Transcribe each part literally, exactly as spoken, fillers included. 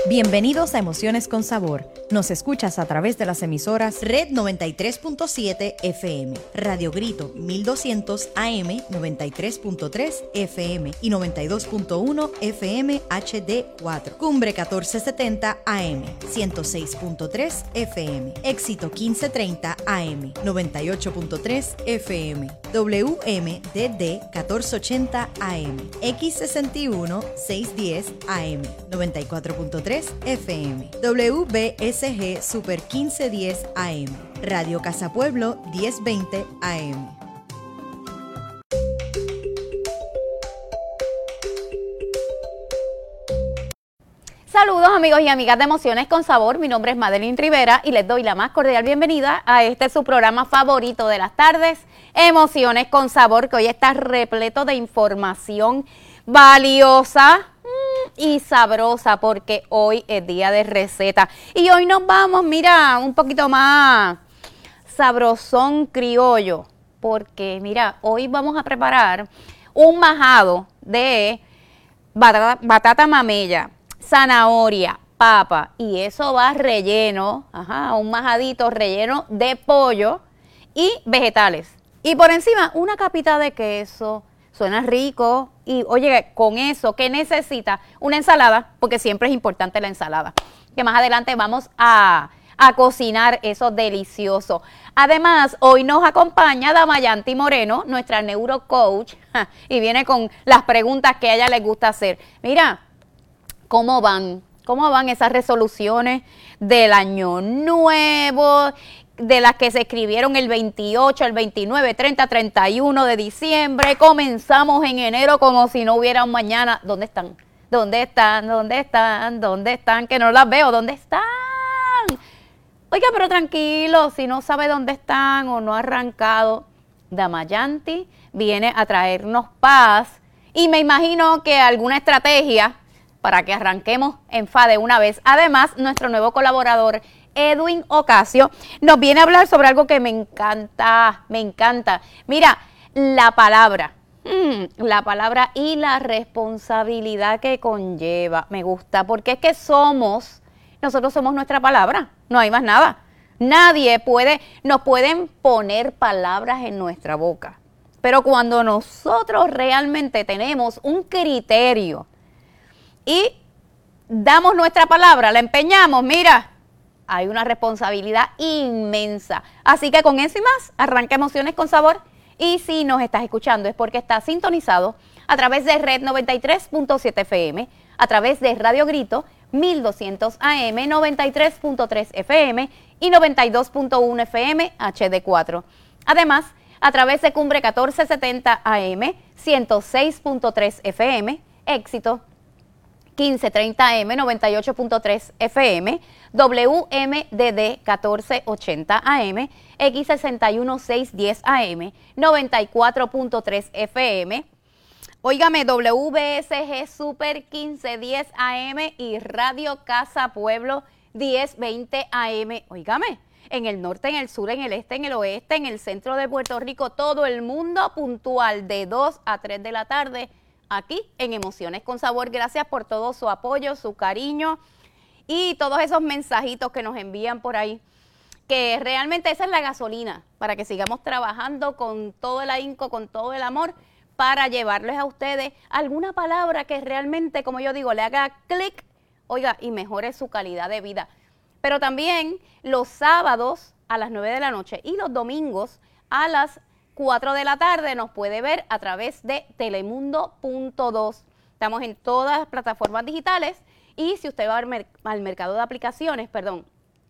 Bienvenidos a Emociones con Sabor. Nos escuchas a través de las emisoras Red noventa y tres punto siete F M, Radio Grito mil doscientos A M noventa y tres punto tres F M y noventa y dos punto uno F M H D cuatro, Cumbre catorce setenta A M ciento seis punto tres F M, Éxito quince treinta A M noventa y ocho punto tres F M, W M D D catorce ochenta A M, X sesenta y uno seiscientos diez A M noventa y cuatro punto tres F M, W B S G Super quince diez A M, Radio Casa Pueblo diez veinte A M. Saludos amigos y amigas de Emociones con Sabor, mi nombre es Madeline Rivera y les doy la más cordial bienvenida a este su programa favorito de las tardes, Emociones con Sabor, que hoy está repleto de información valiosa y sabrosa porque hoy es día de receta y hoy nos vamos, mira, un poquito más sabrosón criollo porque mira, hoy vamos a preparar un majado de batata, batata mamella, zanahoria, papa y eso va relleno, ajá, un majadito relleno de pollo y vegetales y por encima una capita de queso. Suena rico y oye, con eso, ¿qué necesita? Una ensalada, porque siempre es importante la ensalada, que más adelante vamos a, a cocinar eso delicioso. Además, hoy nos acompaña Damayanti Moreno, nuestra neurocoach, y viene con las preguntas que a ella le gusta hacer. Mira, ¿cómo van? ¿Cómo van esas resoluciones del año nuevo? De las que se escribieron el veintiocho, el veintinueve, treinta, treinta y uno de diciembre. Comenzamos en enero como si no hubiera un mañana. ¿Dónde están? ¿Dónde están? ¿Dónde están? ¿Dónde están? Que no las veo. ¿Dónde están? Oiga, pero tranquilo, si no sabe dónde están o no ha arrancado, Damayanti viene a traernos paz y me imagino que alguna estrategia para que arranquemos en F A de una vez. Además, nuestro nuevo colaborador, Edwin Ocasio, nos viene a hablar sobre algo que me encanta, me encanta. Mira, la palabra, mmm, la palabra y la responsabilidad que conlleva. Me gusta, porque es que somos, nosotros somos nuestra palabra, no hay más nada. Nadie puede, nos pueden poner palabras en nuestra boca. Pero cuando nosotros realmente tenemos un criterio y damos nuestra palabra, la empeñamos, mira, hay una responsabilidad inmensa. Así que con eso y más, arranca Emociones con Sabor. Y si nos estás escuchando es porque estás sintonizado a través de Red noventa y tres punto siete F M, a través de Radio Grito mil doscientos A M, noventa y tres punto tres F M y noventa y dos punto uno F M H D cuatro. Además, a través de Cumbre catorce setenta A M, ciento seis punto tres F M, Éxito quince treinta A M, noventa y ocho punto tres F M, W M D D catorce ochenta A M, X sesenta y uno seiscientos diez A M, noventa y cuatro punto tres F M, óigame, W B S G Super quince diez A M y Radio Casa Pueblo diez veinte A M, óigame, en el norte, en el sur, en el este, en el oeste, en el centro de Puerto Rico, todo el mundo puntual de dos a tres de la tarde, aquí en Emociones con Sabor. Gracias por todo su apoyo, su cariño y todos esos mensajitos que nos envían por ahí, que realmente esa es la gasolina para que sigamos trabajando con todo el ahínco, con todo el amor, para llevarles a ustedes alguna palabra que realmente, como yo digo, le haga clic, oiga, y mejore su calidad de vida. Pero también los sábados a las nueve de la noche y los domingos a las cuatro de la tarde nos puede ver a través de Telemundo punto dos. Estamos en todas las plataformas digitales y si usted va al, mer al mercado de aplicaciones, perdón,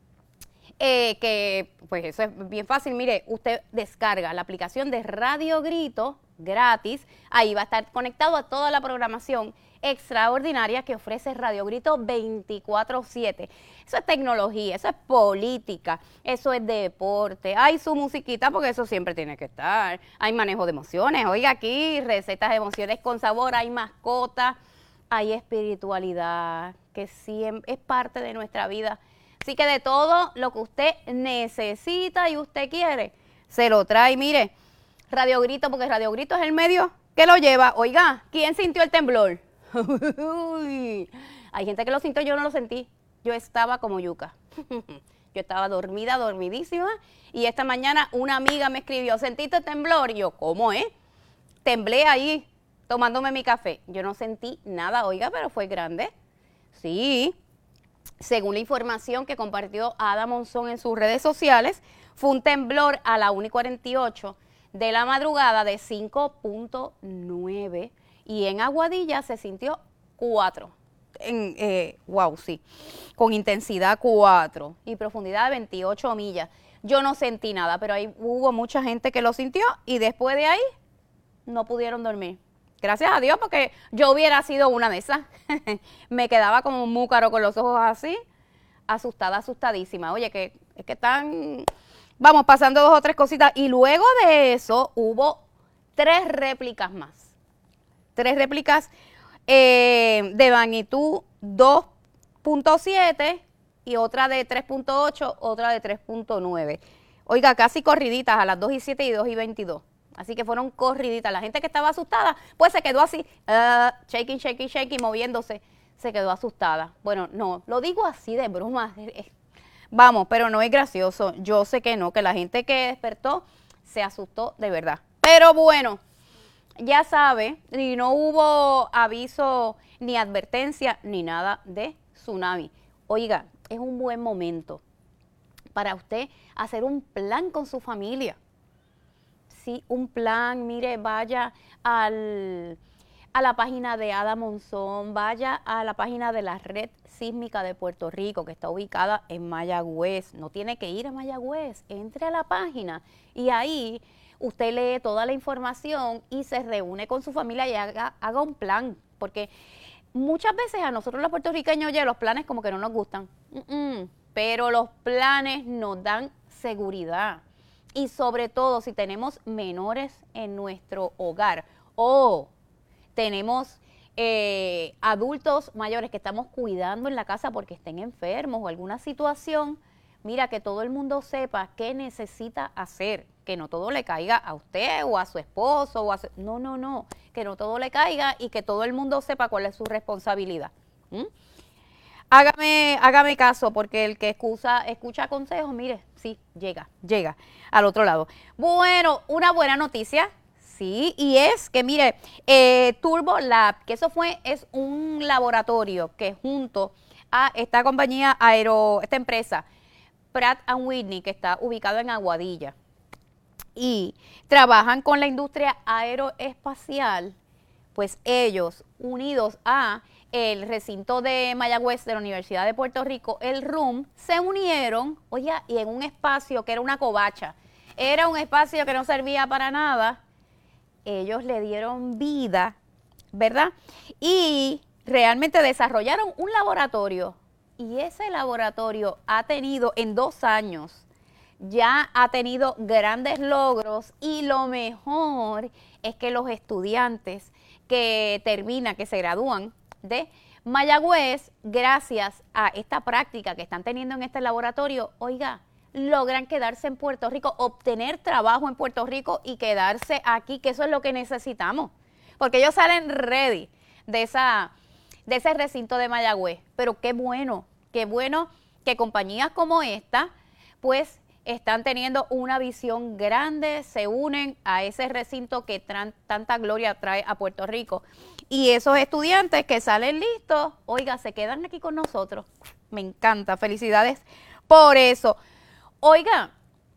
eh, que pues eso es bien fácil, mire, usted descarga la aplicación de Radio Grito gratis, ahí va a estar conectado a toda la programación extraordinaria que ofrece Radio Grito veinticuatro siete. Eso es tecnología, eso es política, eso es deporte, hay su musiquita porque eso siempre tiene que estar, hay manejo de emociones, oiga aquí, recetas de emociones con sabor, hay mascotas, hay espiritualidad, que siempre es parte de nuestra vida. Así que de todo lo que usted necesita y usted quiere, se lo trae, mire, Radio Grito, porque Radio Grito es el medio que lo lleva. Oiga, ¿quién sintió el temblor? Uy, hay gente que lo sintió, yo no lo sentí. Yo estaba como yuca. Yo estaba dormida, dormidísima. Y esta mañana una amiga me escribió, ¿sentiste temblor? Y yo, ¿cómo es? Temblé ahí, tomándome mi café. Yo no sentí nada, oiga, pero fue grande. Sí, según la información que compartió Ada Monzón en sus redes sociales, fue un temblor a la una y cuarenta y ocho de la madrugada de cinco punto nueve y en Aguadilla se sintió cuatro. En, eh, wow, sí, con intensidad cuatro y profundidad de veintiocho millas. Yo no sentí nada, pero ahí hubo mucha gente que lo sintió y después de ahí no pudieron dormir. Gracias a Dios, porque yo hubiera sido una de esas. Me quedaba como un múcaro con los ojos así, asustada, asustadísima. Oye, que es que están, vamos, pasando dos o tres cositas. Y luego de eso hubo tres réplicas más. Tres réplicas eh, de magnitud dos punto siete y otra de tres punto ocho, otra de tres punto nueve. Oiga, casi corriditas a las dos y siete y dos y veintidós. Así que fueron corriditas. La gente que estaba asustada, pues se quedó así, uh, shaking, shaking, shaking, moviéndose. Se quedó asustada. Bueno, no, lo digo así de broma. Vamos, pero no es gracioso. Yo sé que no, que la gente que despertó se asustó de verdad. Pero bueno, ya sabe, y no hubo aviso ni advertencia ni nada de tsunami. Oiga, es un buen momento para usted hacer un plan con su familia. Sí, un plan, mire, vaya al, a la página de Ada Monzón, vaya a la página de la Red Sísmica de Puerto Rico, que está ubicada en Mayagüez. No tiene que ir a Mayagüez, entre a la página y ahí usted lee toda la información y se reúne con su familia y haga, haga un plan, porque muchas veces a nosotros los puertorriqueños, oye, los planes como que no nos gustan, Mm-mm, pero los planes nos dan seguridad. Y sobre todo si tenemos menores en nuestro hogar o tenemos eh, adultos mayores que estamos cuidando en la casa porque estén enfermos o alguna situación, mira, que todo el mundo sepa qué necesita hacer, que no todo le caiga a usted o a su esposo o a su, no, no, no, que no todo le caiga y que todo el mundo sepa cuál es su responsabilidad. ¿Mm? Hágame, hágame caso, porque el que escucha, escucha consejos, mire, sí, llega, llega al otro lado. Bueno, una buena noticia, sí, y es que, mire, eh, Turbo Lab, que eso fue, es un laboratorio que junto a esta compañía aero, esta empresa, Pratt and Whitney, que está ubicado en Aguadilla, y trabajan con la industria aeroespacial, pues ellos, unidos a el recinto de Mayagüez de la Universidad de Puerto Rico, el R U M, se unieron, oye, y en un espacio que era una covacha, era un espacio que no servía para nada, ellos le dieron vida, ¿verdad? Y realmente desarrollaron un laboratorio, y ese laboratorio ha tenido en dos años, ya ha tenido grandes logros, y lo mejor es que los estudiantes que terminan, que se gradúan de Mayagüez, gracias a esta práctica que están teniendo en este laboratorio, oiga, logran quedarse en Puerto Rico, obtener trabajo en Puerto Rico y quedarse aquí, que eso es lo que necesitamos, porque ellos salen ready de, esa, de ese recinto de Mayagüez. Pero qué bueno, qué bueno que compañías como esta, pues, están teniendo una visión grande, se unen a ese recinto que tran, tanta gloria trae a Puerto Rico. Y esos estudiantes que salen listos, oiga, se quedan aquí con nosotros. Me encanta, felicidades por eso. Oiga,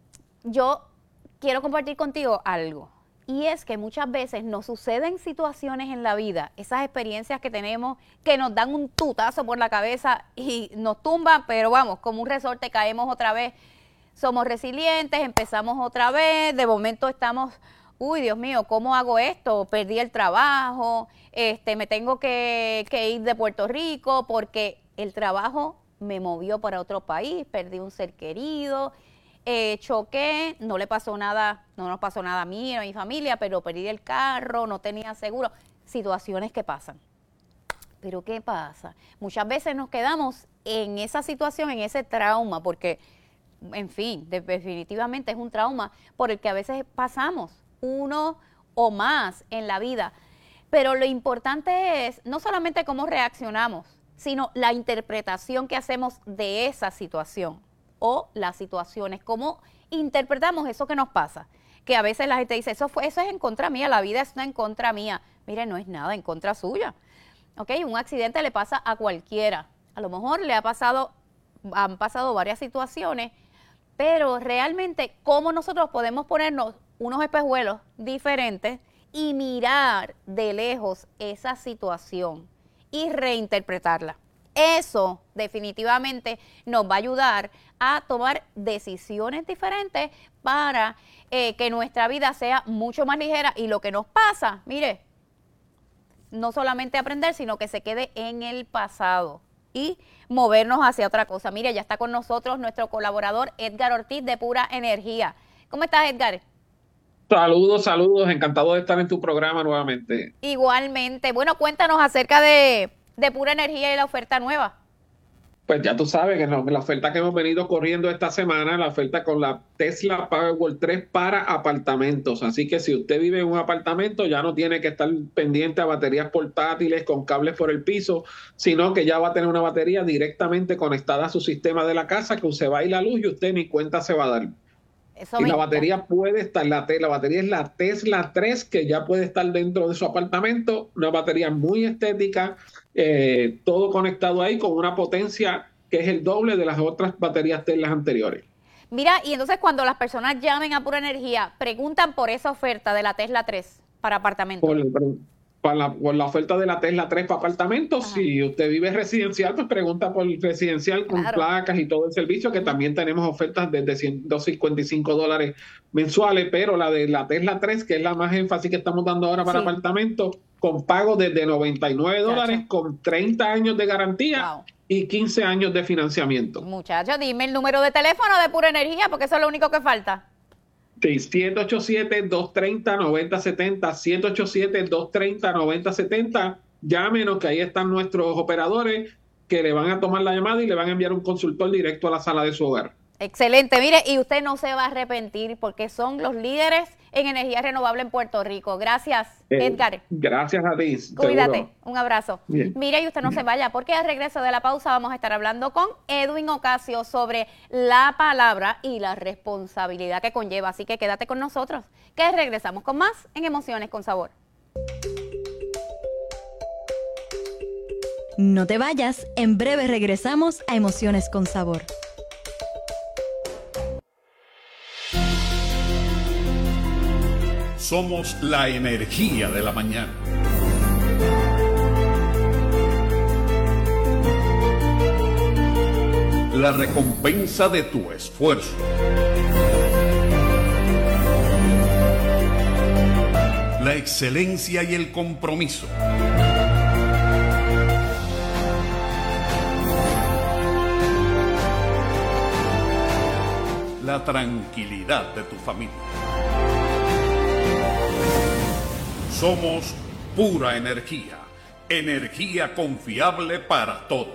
yo quiero compartir contigo algo. Y es que muchas veces nos suceden situaciones en la vida, esas experiencias que tenemos que nos dan un tutazo por la cabeza y nos tumban, pero vamos, como un resorte caemos otra vez. Somos resilientes, empezamos otra vez, de momento estamos, uy, Dios mío, ¿cómo hago esto? Perdí el trabajo, este, me tengo que, que ir de Puerto Rico porque el trabajo me movió para otro país, perdí un ser querido, eh, choqué, no le pasó nada, no nos pasó nada a mí, a mi familia, pero perdí el carro, no tenía seguro, situaciones que pasan. Pero ¿qué pasa? Muchas veces nos quedamos en esa situación, en ese trauma, porque en fin, definitivamente es un trauma por el que a veces pasamos, uno o más en la vida. Pero lo importante es no solamente cómo reaccionamos, sino la interpretación que hacemos de esa situación o las situaciones, cómo interpretamos eso que nos pasa. Que a veces la gente dice, eso, fue, eso es en contra mía, la vida es una en contra mía. Mire, no es nada en contra suya. ¿Ok? Un accidente le pasa a cualquiera. A lo mejor le ha pasado, han pasado varias situaciones, pero realmente cómo nosotros podemos ponernos unos espejuelos diferentes y mirar de lejos esa situación y reinterpretarla. Eso definitivamente nos va a ayudar a tomar decisiones diferentes para eh, que nuestra vida sea mucho más ligera y lo que nos pasa, mire, no solamente aprender, sino que se quede en el pasado y movernos hacia otra cosa. Mire, ya está con nosotros nuestro colaborador Edgar Ortiz de Pura Energía. ¿Cómo estás, Edgar? Saludos, saludos, encantado de estar en tu programa nuevamente. Igualmente. Bueno, cuéntanos acerca de, de Pura Energía y la oferta nueva. Pues ya tú sabes que la oferta que hemos venido corriendo esta semana, la oferta con la Tesla Powerwall tres para apartamentos. Así que si usted vive en un apartamento, ya no tiene que estar pendiente a baterías portátiles con cables por el piso, sino que ya va a tener una batería directamente conectada a su sistema de la casa, que se va a ir la luz y usted ni cuenta se va a dar. Eso y la batería puede estar, la, la batería es la Tesla tres, que ya puede estar dentro de su apartamento, una batería muy estética, eh, todo conectado ahí con una potencia que es el doble de las otras baterías Tesla anteriores. Mira, y entonces cuando las personas llamen a Pura Energía, preguntan por esa oferta de la Tesla tres para apartamentos. Por, por, la, por la oferta de la Tesla tres para apartamentos. Ajá. Si usted vive residencial, pues pregunta por residencial con claro. placas y todo el servicio, que también tenemos ofertas desde ciento cincuenta y cinco dólares mensuales, pero la de la Tesla tres, que es la más énfasis que estamos dando ahora para sí. apartamentos, con pago desde noventa y nueve dólares, con treinta años de garantía. Wow. Y quince años de financiamiento. Muchachos, dime el número de teléfono de Pura Energía, porque eso es lo único que falta. Sí, siete ocho siete, dos tres cero, nueve cero siete cero, siete ocho siete, dos tres cero, nueve cero siete cero. Llámenos, que ahí están nuestros operadores que le van a tomar la llamada y le van a enviar un consultor directo a la sala de su hogar. Excelente, mire, y usted no se va a arrepentir porque son los líderes en energía renovable en Puerto Rico. Gracias, eh, Edgar. Gracias a ti. Cuídate, seguro. Un abrazo. Bien. Mire, y usted no Bien. se vaya, porque al regreso de la pausa vamos a estar hablando con Edwin Ocasio sobre la palabra y la responsabilidad que conlleva. Así que quédate con nosotros, que regresamos con más en Emociones con Sabor. No te vayas, en breve regresamos a Emociones con Sabor. Somos la energía de la mañana. La recompensa de tu esfuerzo. La excelencia y el compromiso. La tranquilidad de tu familia. Somos Pura Energía, energía confiable para todos.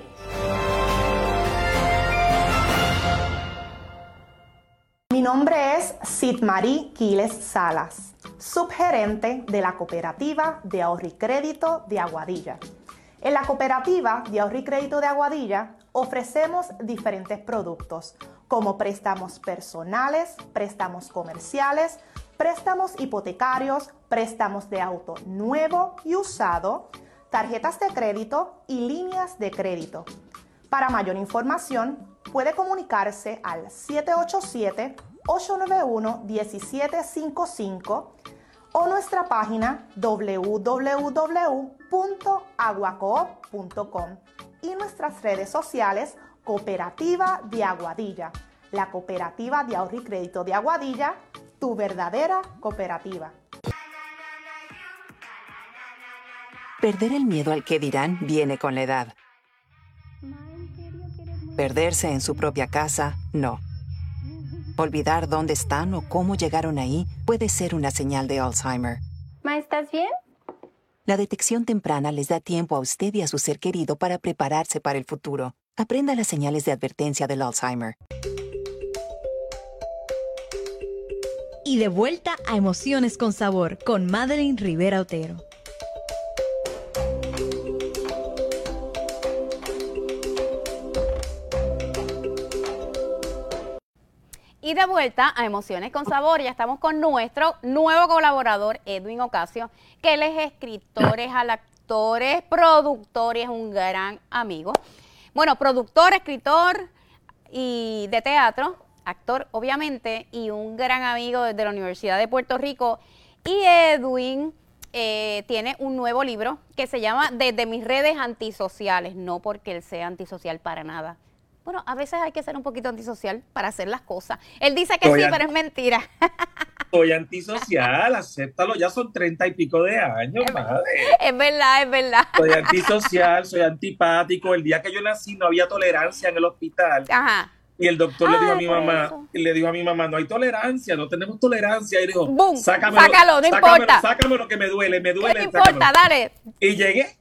Mi nombre es Sidmarí Quiles Salas, subgerente de la Cooperativa de Ahorro y Crédito de Aguadilla. En la Cooperativa de Ahorro y Crédito de Aguadilla ofrecemos diferentes productos como préstamos personales, préstamos comerciales, préstamos hipotecarios, préstamos de auto nuevo y usado, tarjetas de crédito y líneas de crédito. Para mayor información, puede comunicarse al siete ocho siete, ocho nueve uno, uno siete cinco cinco o nuestra página doble u doble u doble u punto aguacoop punto com y nuestras redes sociales Cooperativa de Aguadilla, la Cooperativa de Ahorro y Crédito de Aguadilla, tu verdadera cooperativa. Perder el miedo al que dirán viene con la edad. Perderse en su propia casa, no. Olvidar dónde están o cómo llegaron ahí puede ser una señal de Alzheimer. ¿Ma, estás bien? La detección temprana les da tiempo a usted y a su ser querido para prepararse para el futuro. Aprenda las señales de advertencia del Alzheimer. Y de vuelta a Emociones con Sabor con Madeline Rivera Otero. Y de vuelta a Emociones con Sabor, ya estamos con nuestro nuevo colaborador, Edwin Ocasio, que él es escritor, es actor, es productor y es un gran amigo. Bueno, productor, escritor y de teatro, actor obviamente, y un gran amigo desde la Universidad de Puerto Rico. Y Edwin eh, tiene un nuevo libro que se llama Desde mis redes antisociales, no porque él sea antisocial para nada. Bueno, a veces hay que ser un poquito antisocial para hacer las cosas. Él dice que soy sí, anti- pero es mentira. Soy antisocial, acéptalo, ya son treinta y pico de años, madre. Es verdad, es verdad. Soy antisocial, soy antipático. El día que yo nací no había tolerancia en el hospital. Ajá. Y el doctor le dijo a Ay, mi por mamá, eso. y le dijo a mi mamá, no hay tolerancia, no tenemos tolerancia. Y dijo, Boom, sácamelo, sácalo, no sácamelo, importa. sácamelo que me duele, me ¿Qué duele. te importa? sácamelo. Dale. Y llegué,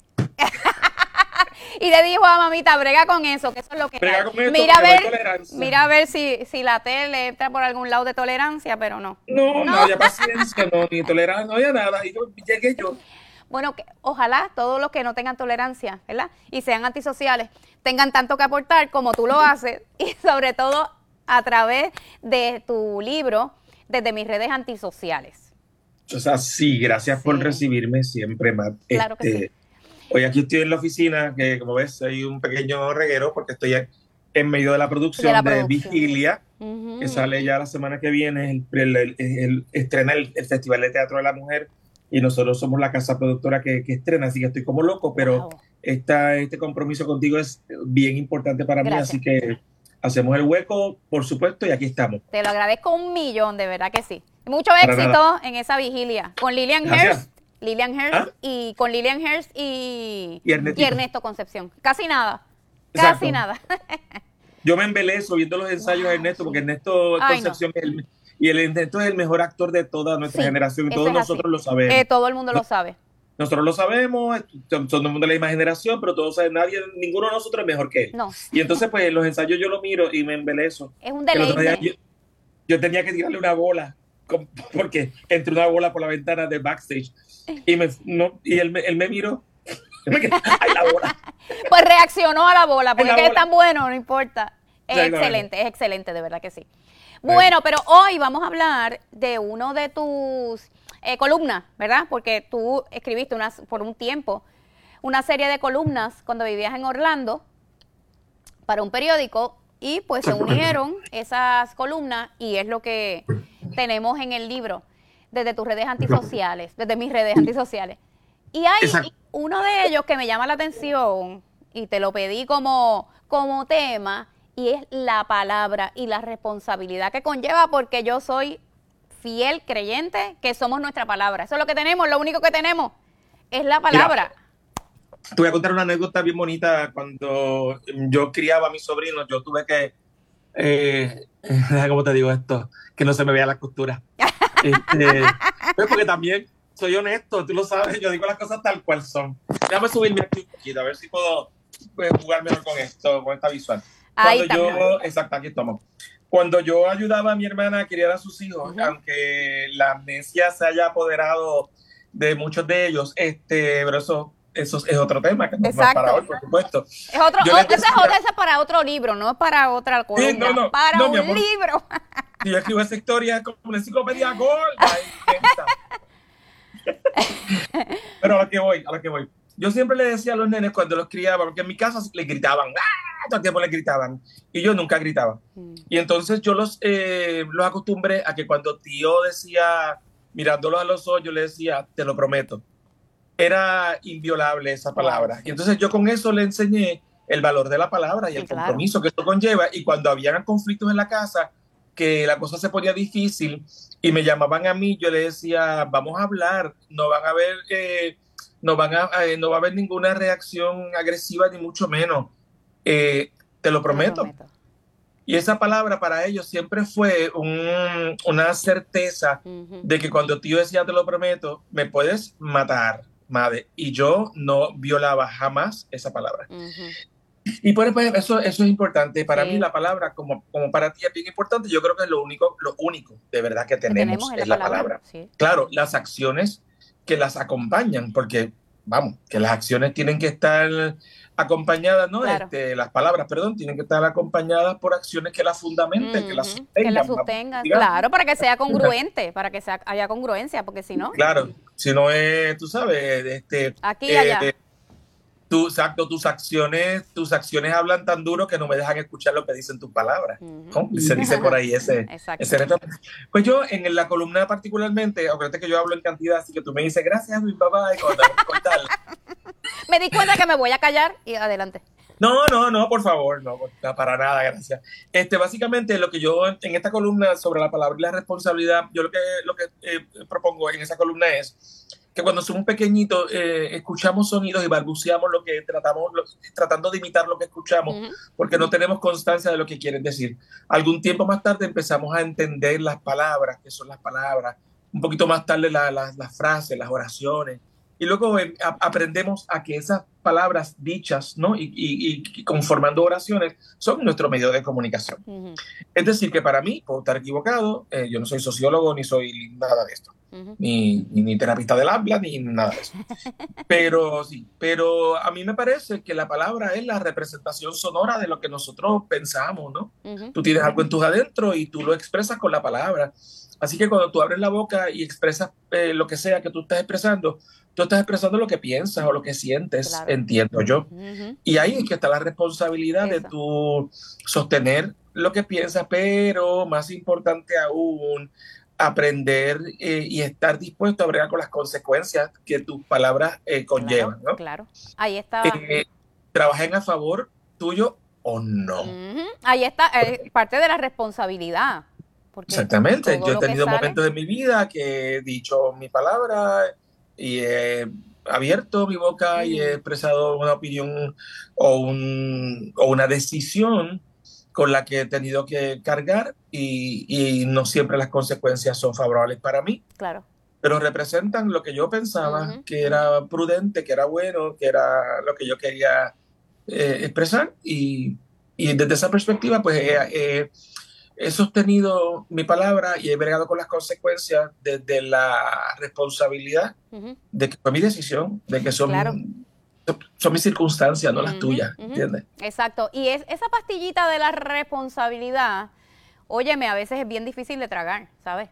Y le dijo a mamita, brega con eso, que eso es lo que Brega hay. con esto, Mira a porque no hay ver, tolerancia. mira a ver si, si la tele entra por algún lado de tolerancia, pero no. no, no había paciencia, no, ni tolerancia, no había nada. Y yo llegué yo. Bueno, que ojalá todos los que no tengan tolerancia, ¿verdad? Y sean antisociales, tengan tanto que aportar como tú lo haces, y sobre todo a través de tu libro, Desde mis redes antisociales. O sea, sí, gracias por Sí. recibirme siempre, Matt. Claro que Este, sí. Hoy aquí estoy en la oficina, que como ves, hay un pequeño reguero porque estoy en- en medio de la producción De de, la producción. Vigilia, Ujú. que sale ya la semana que viene, el, el- el- el- estrena el, el Festival de Teatro de la Mujer, y nosotros somos la casa productora que, que estrena, así que estoy como loco, pero Wow. esta, este compromiso contigo es bien importante para Gracias. mí, así que hacemos el hueco, por supuesto, y aquí estamos. Te lo agradezco un millón, de verdad que sí. Mucho Para éxito nada. en esa vigilia con Lillian Gracias. Hurst, Lillian Hurst ¿Ah? y con Lillian Hurst y, Y Ernestito. Ernesto Concepción. Casi nada. Exacto. Casi nada. Yo me embelezo viendo los ensayos Wow, de Ernesto, sí. porque Ernesto Ay, Concepción es el, y el Ernesto es el mejor actor de toda nuestra Sí, generación, y eso todos es así. nosotros lo sabemos. Eh, todo el mundo lo sabe. Nosotros lo sabemos, son todo el mundo de la misma generación, pero todos saben, nadie, ninguno de nosotros es mejor que él. No, Y entonces, pues, los ensayos yo lo miro y me embelezo. es un El otro día deleite. yo, yo tenía que tirarle una bola, con- porque entró una bola por la ventana de backstage, y, me, no, y él, me, él me miró, me quedé, ¡ay, la bola! Pues reaccionó a la bola, porque la es que es bola. tan bueno, no importa. Es Exactamente. excelente, es excelente, de verdad que sí. Bueno, pero hoy vamos a hablar de uno de tus eh, columnas, ¿verdad? Porque tú escribiste unas, por un tiempo una serie de columnas cuando vivías en Orlando para un periódico, y pues se unieron esas columnas y es lo que tenemos en el libro, desde tus redes antisociales, desde mis redes antisociales. Y hay Exacto. uno de ellos que me llama la atención y te lo pedí como, como tema, y es la palabra y la responsabilidad que conlleva, porque yo soy fiel creyente que somos nuestra palabra. Eso es lo que tenemos, lo único que tenemos es la palabra. Te voy a contar una anécdota bien bonita. Cuando yo criaba a mis sobrinos, yo tuve que, eh, ¿cómo te digo esto? Que no se me vea la costura. Este, pues porque también soy honesto, tú lo sabes, yo digo las cosas tal cual son. Déjame subirme aquí un poquito, a ver si puedo pues, jugar mejor con esto, con esta visual. Ahí Cuando está. yo, exacto, aquí estamos. Cuando yo ayudaba a mi hermana a criar a sus hijos, Ujú. aunque la amnesia se haya apoderado de muchos de ellos, este, pero eso, eso es otro tema que no es Exacto. para hoy, por supuesto. Es otro, Yo les esa es decía- otra, esa es para otro libro, no es para otra columna, no, no, para no, mi un amor. libro. Si yo escribo esa historia como una enciclopedia gorda, intensa. Pero a lo que voy, a lo que voy. Yo siempre le decía a los nenes cuando los criaba, porque en mi casa le gritaban, ¡ah! Todo el tiempo le gritaban, y yo nunca gritaba. Y entonces yo los, eh, los acostumbré a que cuando tío decía, mirándolos a los ojos, yo le decía, te lo prometo. Era inviolable esa palabra. Y entonces yo con eso le enseñé el valor de la palabra y Sí, el claro. compromiso que esto conlleva. Y cuando habían conflictos en la casa, que la cosa se ponía difícil y me llamaban a mí, yo le decía, vamos a hablar, no van a haber, eh, no van a, eh, no va a haber ninguna reacción agresiva ni mucho menos. Eh, te lo prometo. Te lo prometo. Y esa palabra para ellos siempre fue un- una certeza Ujú. de que cuando tío decía te lo prometo, me puedes matar, madre. Y yo no violaba jamás esa palabra. Ujú. Y por pues, eso, eso es importante. Para Sí. mí la palabra, como, como para ti, es bien importante. Yo creo que es lo único, lo único de verdad que Que tenemos, en es la palabra. Sí. Claro, las acciones que las acompañan, porque vamos, que las acciones tienen que estar acompañadas, ¿no? Claro. Este, las palabras, perdón, tienen que estar acompañadas por acciones que las fundamenten, Ujú, que las que sostengan. la vamos, sostengan, digamos. claro, para que sea congruente, para que sea, haya congruencia, porque si no, Claro, si no es, tú sabes, este, aquí y eh, allá. tú, exacto, tus acciones, tus acciones hablan tan duro que no me dejan escuchar lo que dicen tus palabras. Ujú. ¿No? Se dice por ahí ese, Exacto. ese reto. Pues yo en la columna particularmente, acuérdate que yo hablo en cantidad, así que tú me dices gracias, mi papá, y cuando cortar. Me di cuenta que me voy a callar y adelante. No, no, no, por favor, no, para nada, gracias. Este, básicamente lo que yo en esta columna sobre la palabra y la responsabilidad, yo lo que, lo que eh, propongo en esa columna es que cuando somos pequeñitos eh, escuchamos sonidos y balbuceamos lo que tratamos, lo, tratando de imitar lo que escuchamos, uh-huh. porque no tenemos constancia de lo que quieren decir. Algún tiempo más tarde empezamos a entender las palabras, qué son las palabras, un poquito más tarde la, la, las frases, las oraciones, y luego eh, a, aprendemos a que esas palabras dichas, ¿no? y, y, y conformando oraciones son nuestro medio de comunicación. Uh-huh. Es decir, que para mí, puedo estar equivocado, eh, yo no soy sociólogo ni soy nada de esto. Uh-huh. Ni, ni, ni terapista del habla, ni nada de eso. Pero sí, pero a mí me parece que la palabra es la representación sonora de lo que nosotros pensamos, ¿no? Uh-huh. Tú tienes algo en tus adentros y tú lo expresas con la palabra. Así que cuando tú abres la boca y expresas eh, lo que sea que tú estás expresando, tú estás expresando lo que piensas o lo que sientes, claro. Entiendo yo. Uh-huh. Y ahí es que está la responsabilidad Eso. de tú sostener lo que piensas, pero más importante aún, aprender eh, y estar dispuesto a bregar con las consecuencias que tus palabras eh, conllevan, claro, ¿no? Claro, ahí está. Eh, ¿Trabajen a favor tuyo o no? Uh-huh. Ahí está, eh, parte de la responsabilidad. Exactamente, yo he tenido momentos de mi vida que he dicho mi palabra y he abierto mi boca uh-huh. y he expresado una opinión o, un, o una decisión con la que he tenido que cargar y, y no siempre las consecuencias son favorables para mí. Claro. Pero representan lo que yo pensaba uh-huh. que era prudente, que era bueno, que era lo que yo quería eh, expresar. Y, y desde esa perspectiva, pues he, he, he sostenido mi palabra y he bregado con las consecuencias desde la responsabilidad uh-huh. de que fue mi decisión, de que son... Claro. Son mis circunstancias, no uh-huh, las tuyas, uh-huh. ¿entiendes? Exacto. Y es esa pastillita de la responsabilidad, óyeme, a veces es bien difícil de tragar, ¿sabes?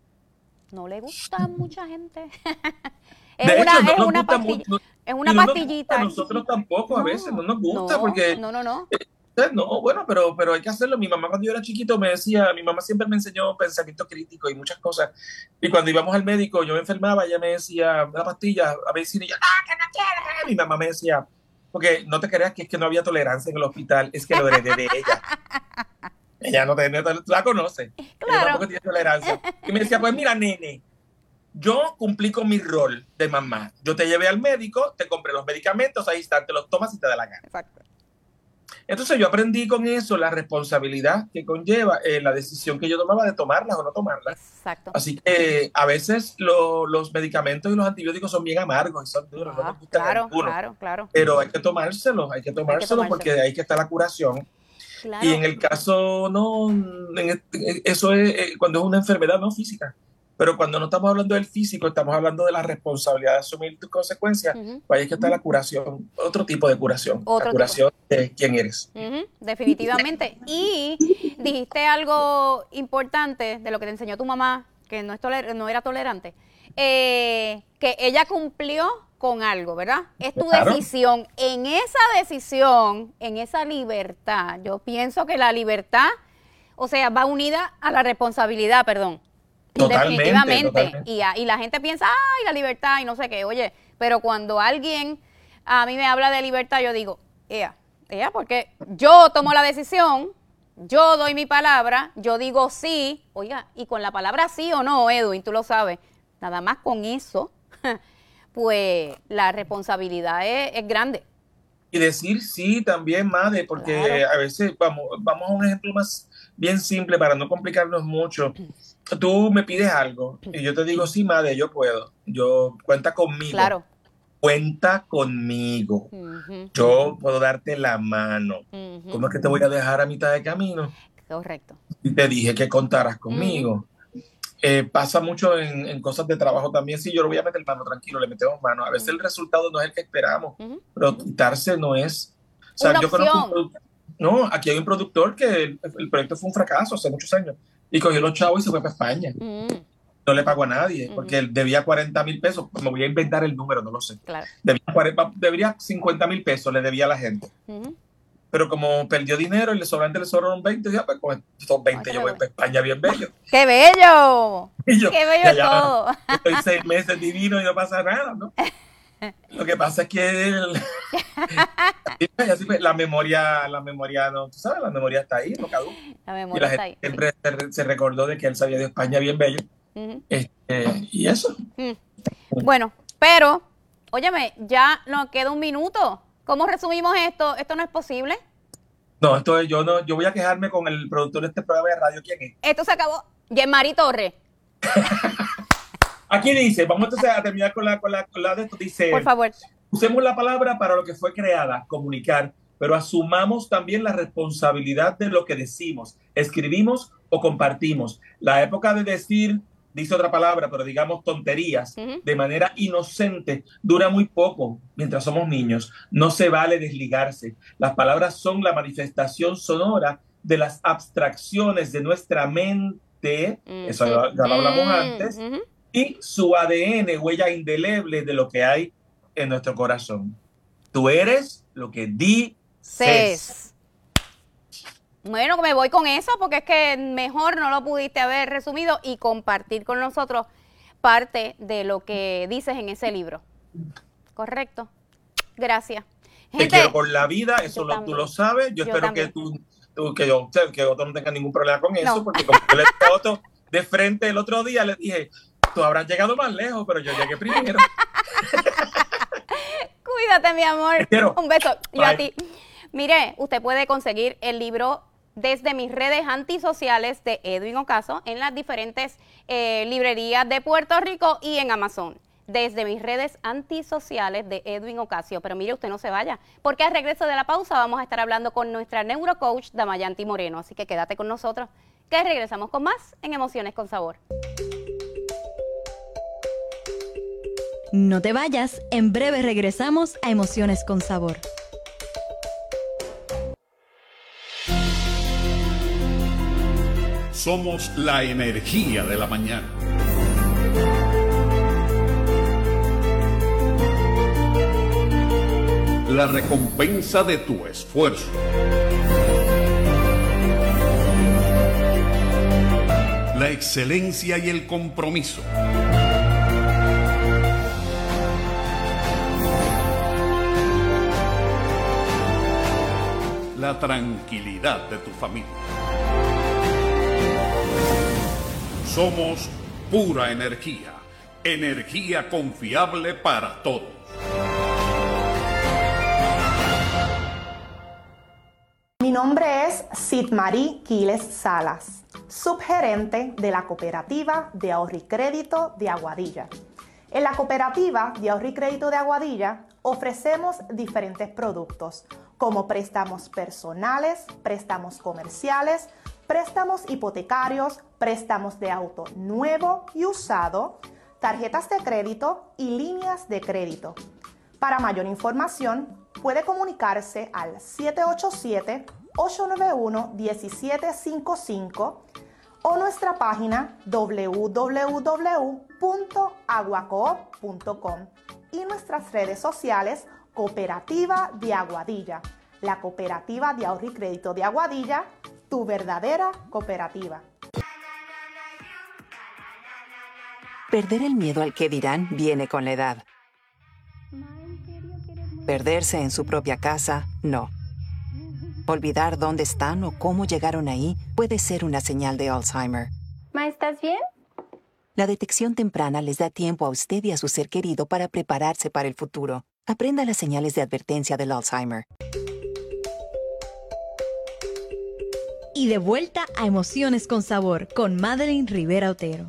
No le gusta a mucha gente. es, de una, hecho, no es, nos una gusta pastilla, mucho, es una no pastillita. A nosotros tampoco no, a veces no nos gusta no, porque... No, no, no. Eh, No, bueno, pero, pero hay que hacerlo. Mi mamá cuando yo era chiquito me decía, mi mamá siempre me enseñó pensamiento crítico y muchas cosas. Y cuando íbamos al médico, yo me enfermaba, ella me decía, la pastilla, a medicina, y yo, ¡ah, que no quiere! Mi mamá me decía, porque no te creas que es que no había tolerancia en el hospital, es que lo heredé de ella. Ella no te, no te la conoce. Claro. Ella tampoco tiene tolerancia. Y me decía, pues mira, nene, yo cumplí con mi rol de mamá. Yo te llevé al médico, te compré los medicamentos, ahí están, te los tomas y te da la gana. Exacto. Entonces yo aprendí con eso la responsabilidad que conlleva eh, la decisión que yo tomaba de tomarlas o no tomarlas. Exacto. Así que a veces lo, los medicamentos y los antibióticos son bien amargos y son duros, ah, no nos gustan claro, ninguno. Claro, claro. Pero hay que tomárselos, hay que tomárselos porque de ahí que está la curación. Claro. Y en el caso, no, en el, eso es eh, cuando es una enfermedad no física. Pero cuando no estamos hablando del físico, estamos hablando de la responsabilidad de asumir tus consecuencias, uh-huh. pues ahí es que está la curación, otro tipo de curación, otro la curación tipo. De quién eres. Uh-huh. Definitivamente. Y dijiste algo importante de lo que te enseñó tu mamá, que no, es toler- no era tolerante, eh, que ella cumplió con algo, ¿verdad? Es tu claro. decisión. En esa decisión, en esa libertad, yo pienso que la libertad, o sea, va unida a la responsabilidad, perdón. Totalmente, definitivamente. Totalmente. Y, y la gente piensa, ay, la libertad y no sé qué. Oye, pero cuando alguien a mí me habla de libertad, yo digo, ea, ea, porque yo tomo la decisión, yo doy mi palabra, yo digo sí, oiga, y con la palabra sí o no, Edwin, tú lo sabes, nada más con eso, pues la responsabilidad es, es grande. Y decir sí también, madre, porque claro. a veces, vamos, vamos a un ejemplo más bien simple para no complicarnos mucho. Tú me pides algo y yo te digo, sí, madre, yo puedo. Yo, cuenta conmigo. Claro. Cuenta conmigo. Uh-huh. Yo puedo darte la mano. Uh-huh. ¿Cómo es que te voy a dejar a mitad de camino? Correcto. Y te dije que contaras conmigo. Uh-huh. Eh, pasa mucho en, en cosas de trabajo también. Sí, yo lo voy a meter mano, tranquilo, le metemos mano. A veces uh-huh. el resultado no es el que esperamos, uh-huh. pero quitarse no es... O sea, Una yo opción. conozco un No, aquí hay un productor que el, el proyecto fue un fracaso hace muchos años y cogió los chavos y se fue para España. Uh-huh. No le pagó a nadie uh-huh. porque él debía cuarenta mil pesos. Me voy a inventar el número, no lo sé. Claro. Debía, cuarenta, debería cincuenta mil pesos, le debía a la gente. Uh-huh. Pero como perdió dinero y le sobrante le sobraron veinte, ya pues con estos veinte Ay, yo voy para España bien bello. ¡Qué bello! Yo, ¡Qué bello ya, todo! Estoy seis meses divino y no pasa nada, ¿no? Lo que pasa es que el, la memoria, la memoria, no, tú sabes, la memoria está ahí, no caduca. La memoria y la está gente ahí. siempre se, se recordó de que él sabía de España bien bello. Uh-huh. Este, y eso. Uh-huh. Bueno, pero, óyeme, ya nos queda un minuto. ¿Cómo resumimos esto? ¿Esto no es posible? No, esto es, yo no, yo voy a quejarme con el productor de este programa de radio. ¿Quién es? Esto se acabó. Yemari Torres. Aquí dice, vamos entonces a terminar con la, con la, con la de esto. Dice, por favor. Usemos la palabra para lo que fue creada, comunicar, pero asumamos también la responsabilidad de lo que decimos, escribimos o compartimos. La época de decir, dice otra palabra, pero digamos tonterías, uh-huh. de manera inocente, dura muy poco mientras somos niños. No se vale desligarse. Las palabras son la manifestación sonora de las abstracciones de nuestra mente, uh-huh. eso ya, ya lo hablamos uh-huh. antes, y su A D N, huella indeleble de lo que hay en nuestro corazón. Tú eres lo que dices. Bueno, me voy con eso porque es que mejor no lo pudiste haber resumido y compartir con nosotros parte de lo que dices en ese libro. ¿Correcto? Gracias. Gente, te quiero por la vida, eso lo, tú lo sabes. Yo, yo espero también. que tú, tú que yo, que Otto no tenga ningún problema con eso, no. porque como yo le dije a Otto de frente el otro día, le dije, tú habrás llegado más lejos, pero yo llegué primero. Cuídate, mi amor. Quiero. Un beso. Yo Bye. A ti. Mire, usted puede conseguir el libro desde mis redes antisociales de Edwin Ocaso en las diferentes eh, librerías de Puerto Rico y en Amazon. Desde mis redes antisociales de Edwin Ocasio. Pero mire, usted no se vaya, porque al regreso de la pausa vamos a estar hablando con nuestra neurocoach Damayanti Moreno. Así que quédate con nosotros, que regresamos con más en Emociones con Sabor. No te vayas, en breve regresamos a Emociones con Sabor. Somos la energía de la mañana. La recompensa de tu esfuerzo. La excelencia y el compromiso. La tranquilidad de tu familia. Somos pura energía, energía confiable para todos. Mi nombre es Sitmari Quiles Salas, subgerente de la Cooperativa de Ahorro y Crédito de Aguadilla. En la Cooperativa de Ahorro y Crédito de Aguadilla ofrecemos diferentes productos como préstamos personales, préstamos comerciales, préstamos hipotecarios, préstamos de auto nuevo y usado, tarjetas de crédito y líneas de crédito. Para mayor información, puede comunicarse al siete ocho siete, ocho nueve uno, uno siete cinco cinco o nuestra página doble u doble u doble u punto aguacoop punto com y nuestras redes sociales Cooperativa de Aguadilla, la Cooperativa de Ahorro y Crédito de Aguadilla, tu verdadera cooperativa. Perder el miedo al que dirán viene con la edad. Perderse en su propia casa, no. Olvidar dónde están o cómo llegaron ahí puede ser una señal de Alzheimer. ¿Ma, estás bien? La detección temprana les da tiempo a usted y a su ser querido para prepararse para el futuro. Aprenda las señales de advertencia del Alzheimer. Y de vuelta a Emociones con Sabor con Madeline Rivera Otero.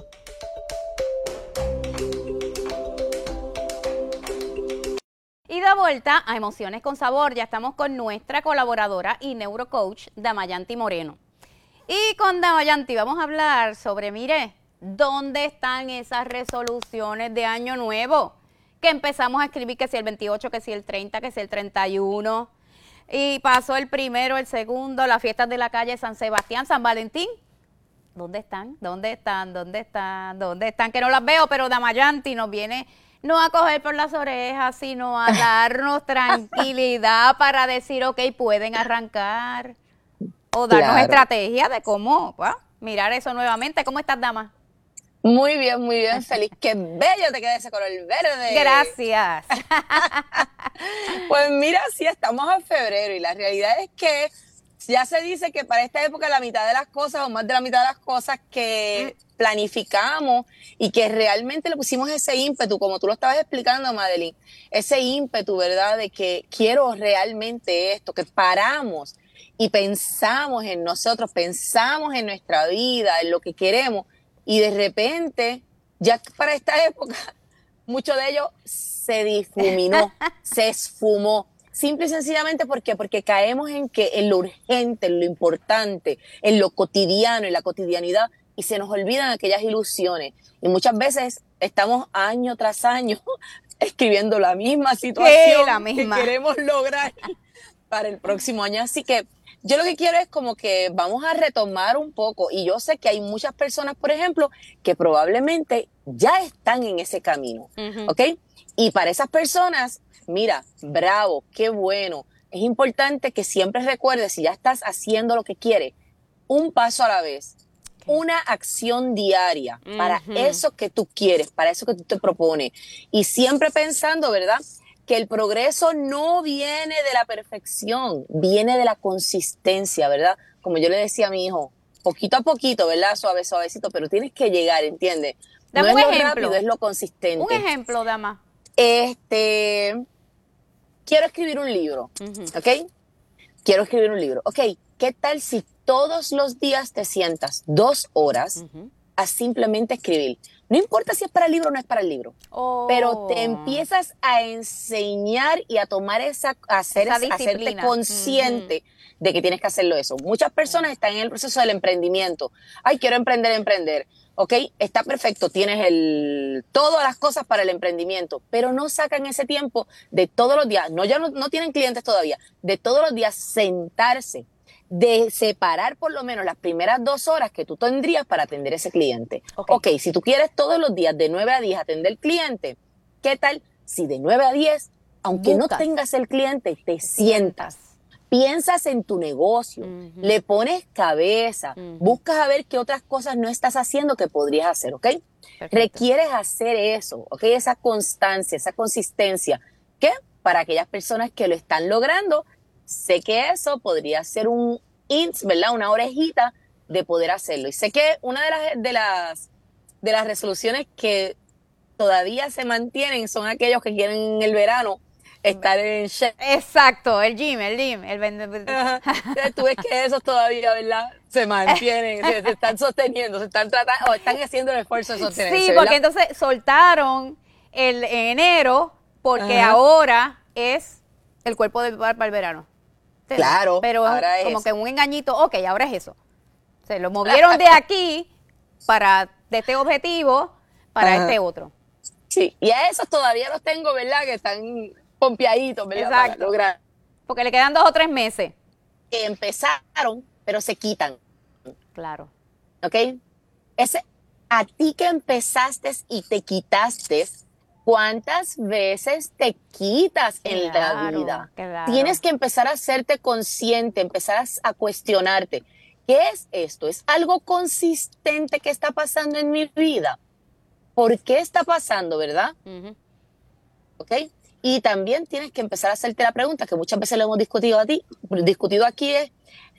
Y de vuelta a Emociones con Sabor, ya estamos con nuestra colaboradora y neurocoach Damayanti Moreno. Y con Damayanti vamos a hablar sobre, mire, ¿Dónde están esas resoluciones de año nuevo? Que empezamos a escribir que si el veintiocho, que si el treinta, que si el treinta y uno. Y pasó el primero, el segundo, las fiestas de la calle San Sebastián, San Valentín. ¿Dónde están? ¿Dónde están? ¿Dónde están? ¿Dónde están? Que no las veo, pero Damayanti nos viene no a coger por las orejas, sino a darnos tranquilidad para decir, ok, pueden arrancar. O darnos Claro. estrategia de cómo pues, mirar eso nuevamente. ¿Cómo estás, dama? Muy bien, muy bien, feliz. Qué bello te queda ese color verde. Gracias. Pues mira, sí, estamos a febrero y la realidad es que ya se dice que para esta época la mitad de las cosas o más de la mitad de las cosas que planificamos y que realmente le pusimos ese ímpetu, como tú lo estabas explicando, Madeline, ese ímpetu, ¿verdad? De que quiero realmente esto, que paramos y pensamos en nosotros, pensamos en nuestra vida, en lo que queremos. Y de repente, ya para esta época, mucho de ello se difuminó, se esfumó. Simple y sencillamente, ¿por qué? Porque caemos en que en lo urgente, en lo importante, en lo cotidiano, en la cotidianidad, y se nos olvidan aquellas ilusiones. Y muchas veces estamos año tras año escribiendo la misma situación la misma. que queremos lograr para el próximo año. Así que yo lo que quiero es como que vamos a retomar un poco, y yo sé que hay muchas personas, por ejemplo, que probablemente ya están en ese camino, Uh-huh. ¿ok? Y para esas personas, mira, bravo, qué bueno. Es importante que siempre recuerdes, si ya estás haciendo lo que quieres, un paso a la vez, una acción diaria para Ujú. eso que tú quieres, para eso que tú te propones. Y siempre pensando, ¿verdad?, que el progreso no viene de la perfección, viene de la consistencia, ¿verdad? Como yo le decía a mi hijo, poquito a poquito, ¿verdad? Suave, suavecito, pero tienes que llegar, ¿entiendes? No Dame es un lo ejemplo. rápido, es lo consistente. Un ejemplo, dama. Este, quiero escribir un libro, Ujú. ¿ok? Quiero escribir un libro. Ok, ¿qué tal si todos los días te sientas dos horas Ujú. a simplemente escribir? No importa si es para el libro o no es para el libro. Oh. Pero te empiezas a enseñar y a tomar esa, a hacer, Esa a hacerte disciplina. consciente de que tienes que hacerlo eso. Muchas personas están en el proceso del emprendimiento. Ay, quiero emprender, emprender. Ok, está perfecto, tienes el, todas las cosas para el emprendimiento, pero no sacan ese tiempo de todos los días, no, ya no, no tienen clientes todavía, de todos los días sentarse, de separar por lo menos las primeras dos horas que tú tendrías para atender ese cliente. Ok. Ok, si tú quieres todos los días de nueve a diez atender cliente, ¿qué tal si de nueve a diez, aunque Buscas. no tengas el cliente, te sientas? Piensas en tu negocio, Ujú. le pones cabeza, Ujú. buscas a ver qué otras cosas no estás haciendo que podrías hacer, ¿ok? Perfecto. Requieres hacer eso, ¿ok? Esa constancia, esa consistencia, que para aquellas personas que lo están logrando, sé que eso podría ser un int, ¿verdad? Una orejita de poder hacerlo. Y sé que una de las, de las, de las resoluciones que todavía se mantienen son aquellos que quieren en el verano estar en shape. Exacto, el gym, el gym, el vende- Ajá. Entonces, tú ves que esos todavía, ¿verdad? Se mantienen, se, se están sosteniendo, se están tratando, o están haciendo el esfuerzo de sostenerse, Sí, ¿verdad? porque entonces soltaron el enero porque Ajá. ahora es el cuerpo de para el verano. ¿Entiendes? Claro, pero es ahora es como eso. que un engañito, ok, ahora es eso. Se lo movieron de aquí para de este objetivo para Ajá. este otro. Sí, y a esos todavía los tengo, ¿verdad? Que están pompeaditos, ¿verdad? Exacto. Para lograr. Porque le quedan dos o tres meses. Que empezaron, pero se quitan, Claro. ¿ok? Ese, a ti que empezaste y te quitaste, ¿cuántas veces te quitas en la Claro, vida? claro. Tienes que empezar a hacerte consciente, empezar a, a cuestionarte. ¿Qué es esto? ¿Es algo consistente que está pasando en mi vida? ¿Por qué está pasando, verdad? Ujú. ¿Ok? Y también tienes que empezar a hacerte la pregunta que muchas veces lo hemos discutido a ti, discutido aquí es,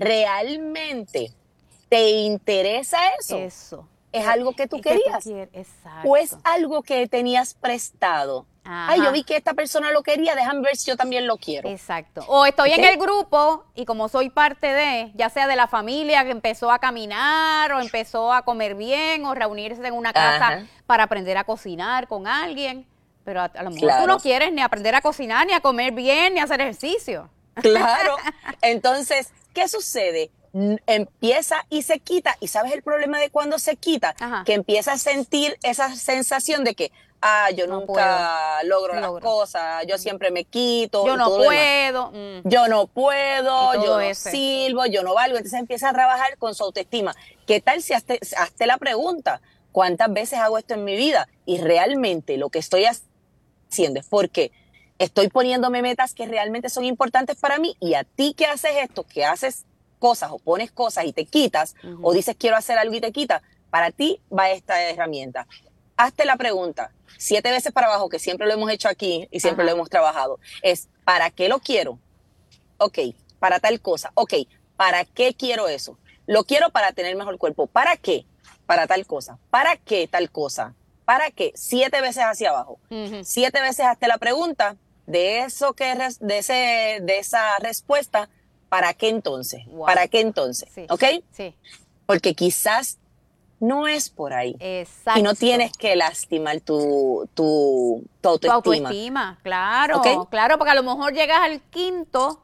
¿realmente te interesa eso? Eso. ¿Es algo que tú Es que querías? quieres, exacto. ¿O es algo que tenías prestado? Ajá. Ay, yo vi que esta persona lo quería, déjame ver si yo también lo quiero. Exacto. O estoy en ¿Ok? el grupo y como soy parte de, ya sea de la familia que empezó a caminar o empezó a comer bien o reunirse en una casa Ajá. para aprender a cocinar con alguien, pero a, a lo mejor Claro. tú no quieres ni aprender a cocinar, ni a comer bien, ni a hacer ejercicio. Claro. Entonces, ¿qué sucede? empieza y se quita. ¿Y sabes el problema de cuando se quita? Ajá. Que empieza a sentir esa sensación de que, ah, yo No nunca puedo. logro No las logro. cosas, yo siempre me quito. Yo y no todo lo demás. puedo. Mm. Yo no puedo, Y todo yo no ese. sirvo, yo no valgo. Entonces empieza a trabajar con su autoestima. ¿Qué tal si hazte, hazte la pregunta? ¿Cuántas veces hago esto en mi vida? Y realmente lo que estoy haciendo es porque estoy poniéndome metas que realmente son importantes para mí, y a ti que haces esto, que haces cosas o pones cosas y te quitas, Ujú. o dices quiero hacer algo y te quitas, para ti va esta herramienta. Hazte la pregunta, siete veces para abajo, que siempre lo hemos hecho aquí y siempre Ajá. lo hemos trabajado, es ¿para qué lo quiero? Ok, para tal cosa. Ok, ¿para qué quiero eso? Lo quiero para tener mejor cuerpo. ¿Para qué? Para tal cosa. ¿Para qué tal cosa? ¿Para qué? Siete veces hacia abajo. Ujú. Siete veces hazte la pregunta de eso que res- de ese de esa respuesta. ¿Para qué entonces? Wow. ¿Para qué entonces? Sí. ¿Ok? Sí, Porque quizás no es por ahí. exacto. Y no tienes que lastimar tu, tu, tu tu autoestima. autoestima, claro, ¿Ok? claro, porque a lo mejor llegas al quinto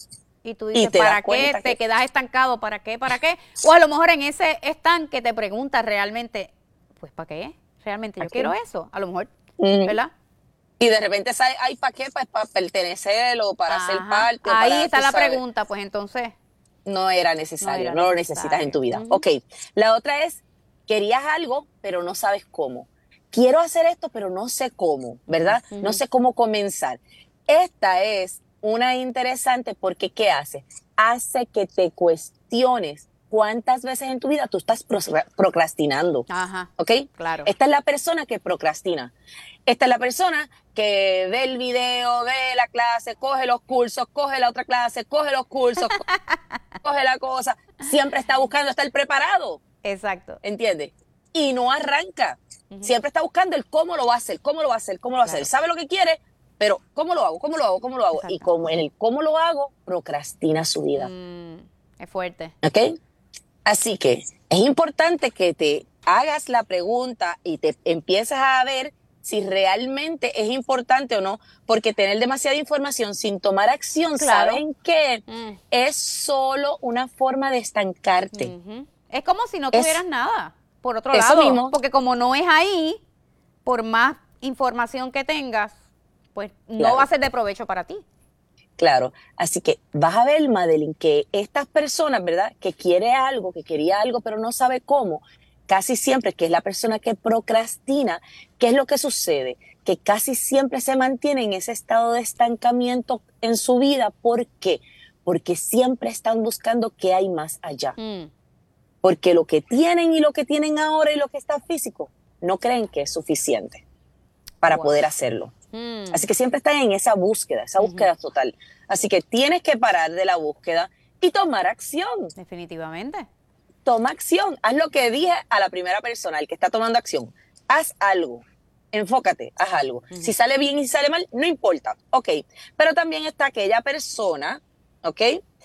y tú dices, te das ¿para qué? cuenta Te que- quedas estancado, ¿para qué? ¿Para qué? O a lo mejor en ese estanque te preguntas realmente, pues ¿para qué? Realmente yo ¿Para qué? quiero eso, a lo mejor, Ujú. ¿verdad? Y de repente sale, ay, ¿para qué? Pues para pertenecer o para ser Ajá. parte. o Ahí para, está tú la sabes. pregunta, pues entonces, No era necesario, No no, era lo necesario. necesitas en tu vida. Ujú. Ok, la otra es, querías algo, pero no sabes cómo. Quiero hacer esto, pero no sé cómo, ¿verdad? Ujú. No sé cómo comenzar. Esta es una interesante porque, ¿qué hace? Hace que te cuestiones cuántas veces en tu vida tú estás pro- procrastinando. ajá, ¿Ok? claro. Esta es la persona que procrastina. Esta es la persona que ve el video, ve la clase, coge los cursos, coge la otra clase, coge los cursos, co- coge la cosa. Siempre está buscando estar preparado, Exacto. ¿entiendes? Y no arranca. Ujú. Siempre está buscando el cómo lo va a hacer, cómo lo va a hacer, cómo lo va a hacer. Claro. Sabe lo que quiere, pero ¿cómo lo hago? ¿Cómo lo hago? ¿Cómo lo hago? Y Exacto. como en el cómo lo hago, procrastina su vida. Mm, es fuerte. ¿Ok? Así que es importante que te hagas la pregunta y te empiezas a ver si realmente es importante o no, porque tener demasiada información sin tomar acción, Claro. ¿saben qué? Mm. Es solo una forma de estancarte. Ujú. Es como si no Es- tuvieras nada, por otro eso lado. mismo. Porque como no es ahí, por más información que tengas, pues no Claro. va a ser de provecho para ti. Claro, así que vas a ver, Madeline, que estas personas, ¿verdad? Que quiere algo, que quería algo, pero no sabe cómo, casi siempre, que es la persona que procrastina, ¿qué es lo que sucede? Que casi siempre se mantiene en ese estado de estancamiento en su vida. ¿Por qué? Porque siempre están buscando qué hay más allá. Mm, Porque lo que tienen y lo que tienen ahora y lo que está físico, no creen que es suficiente para Wow. poder hacerlo. mm. Así que siempre están en esa búsqueda, esa búsqueda total. Así que tienes que parar de la búsqueda y tomar acción. Definitivamente. Toma acción. Haz lo que dije a la primera persona, el que está tomando acción. Haz algo. Enfócate, haz algo. Si sale bien y si sale mal, no importa. Ok. Pero también está aquella persona, ok,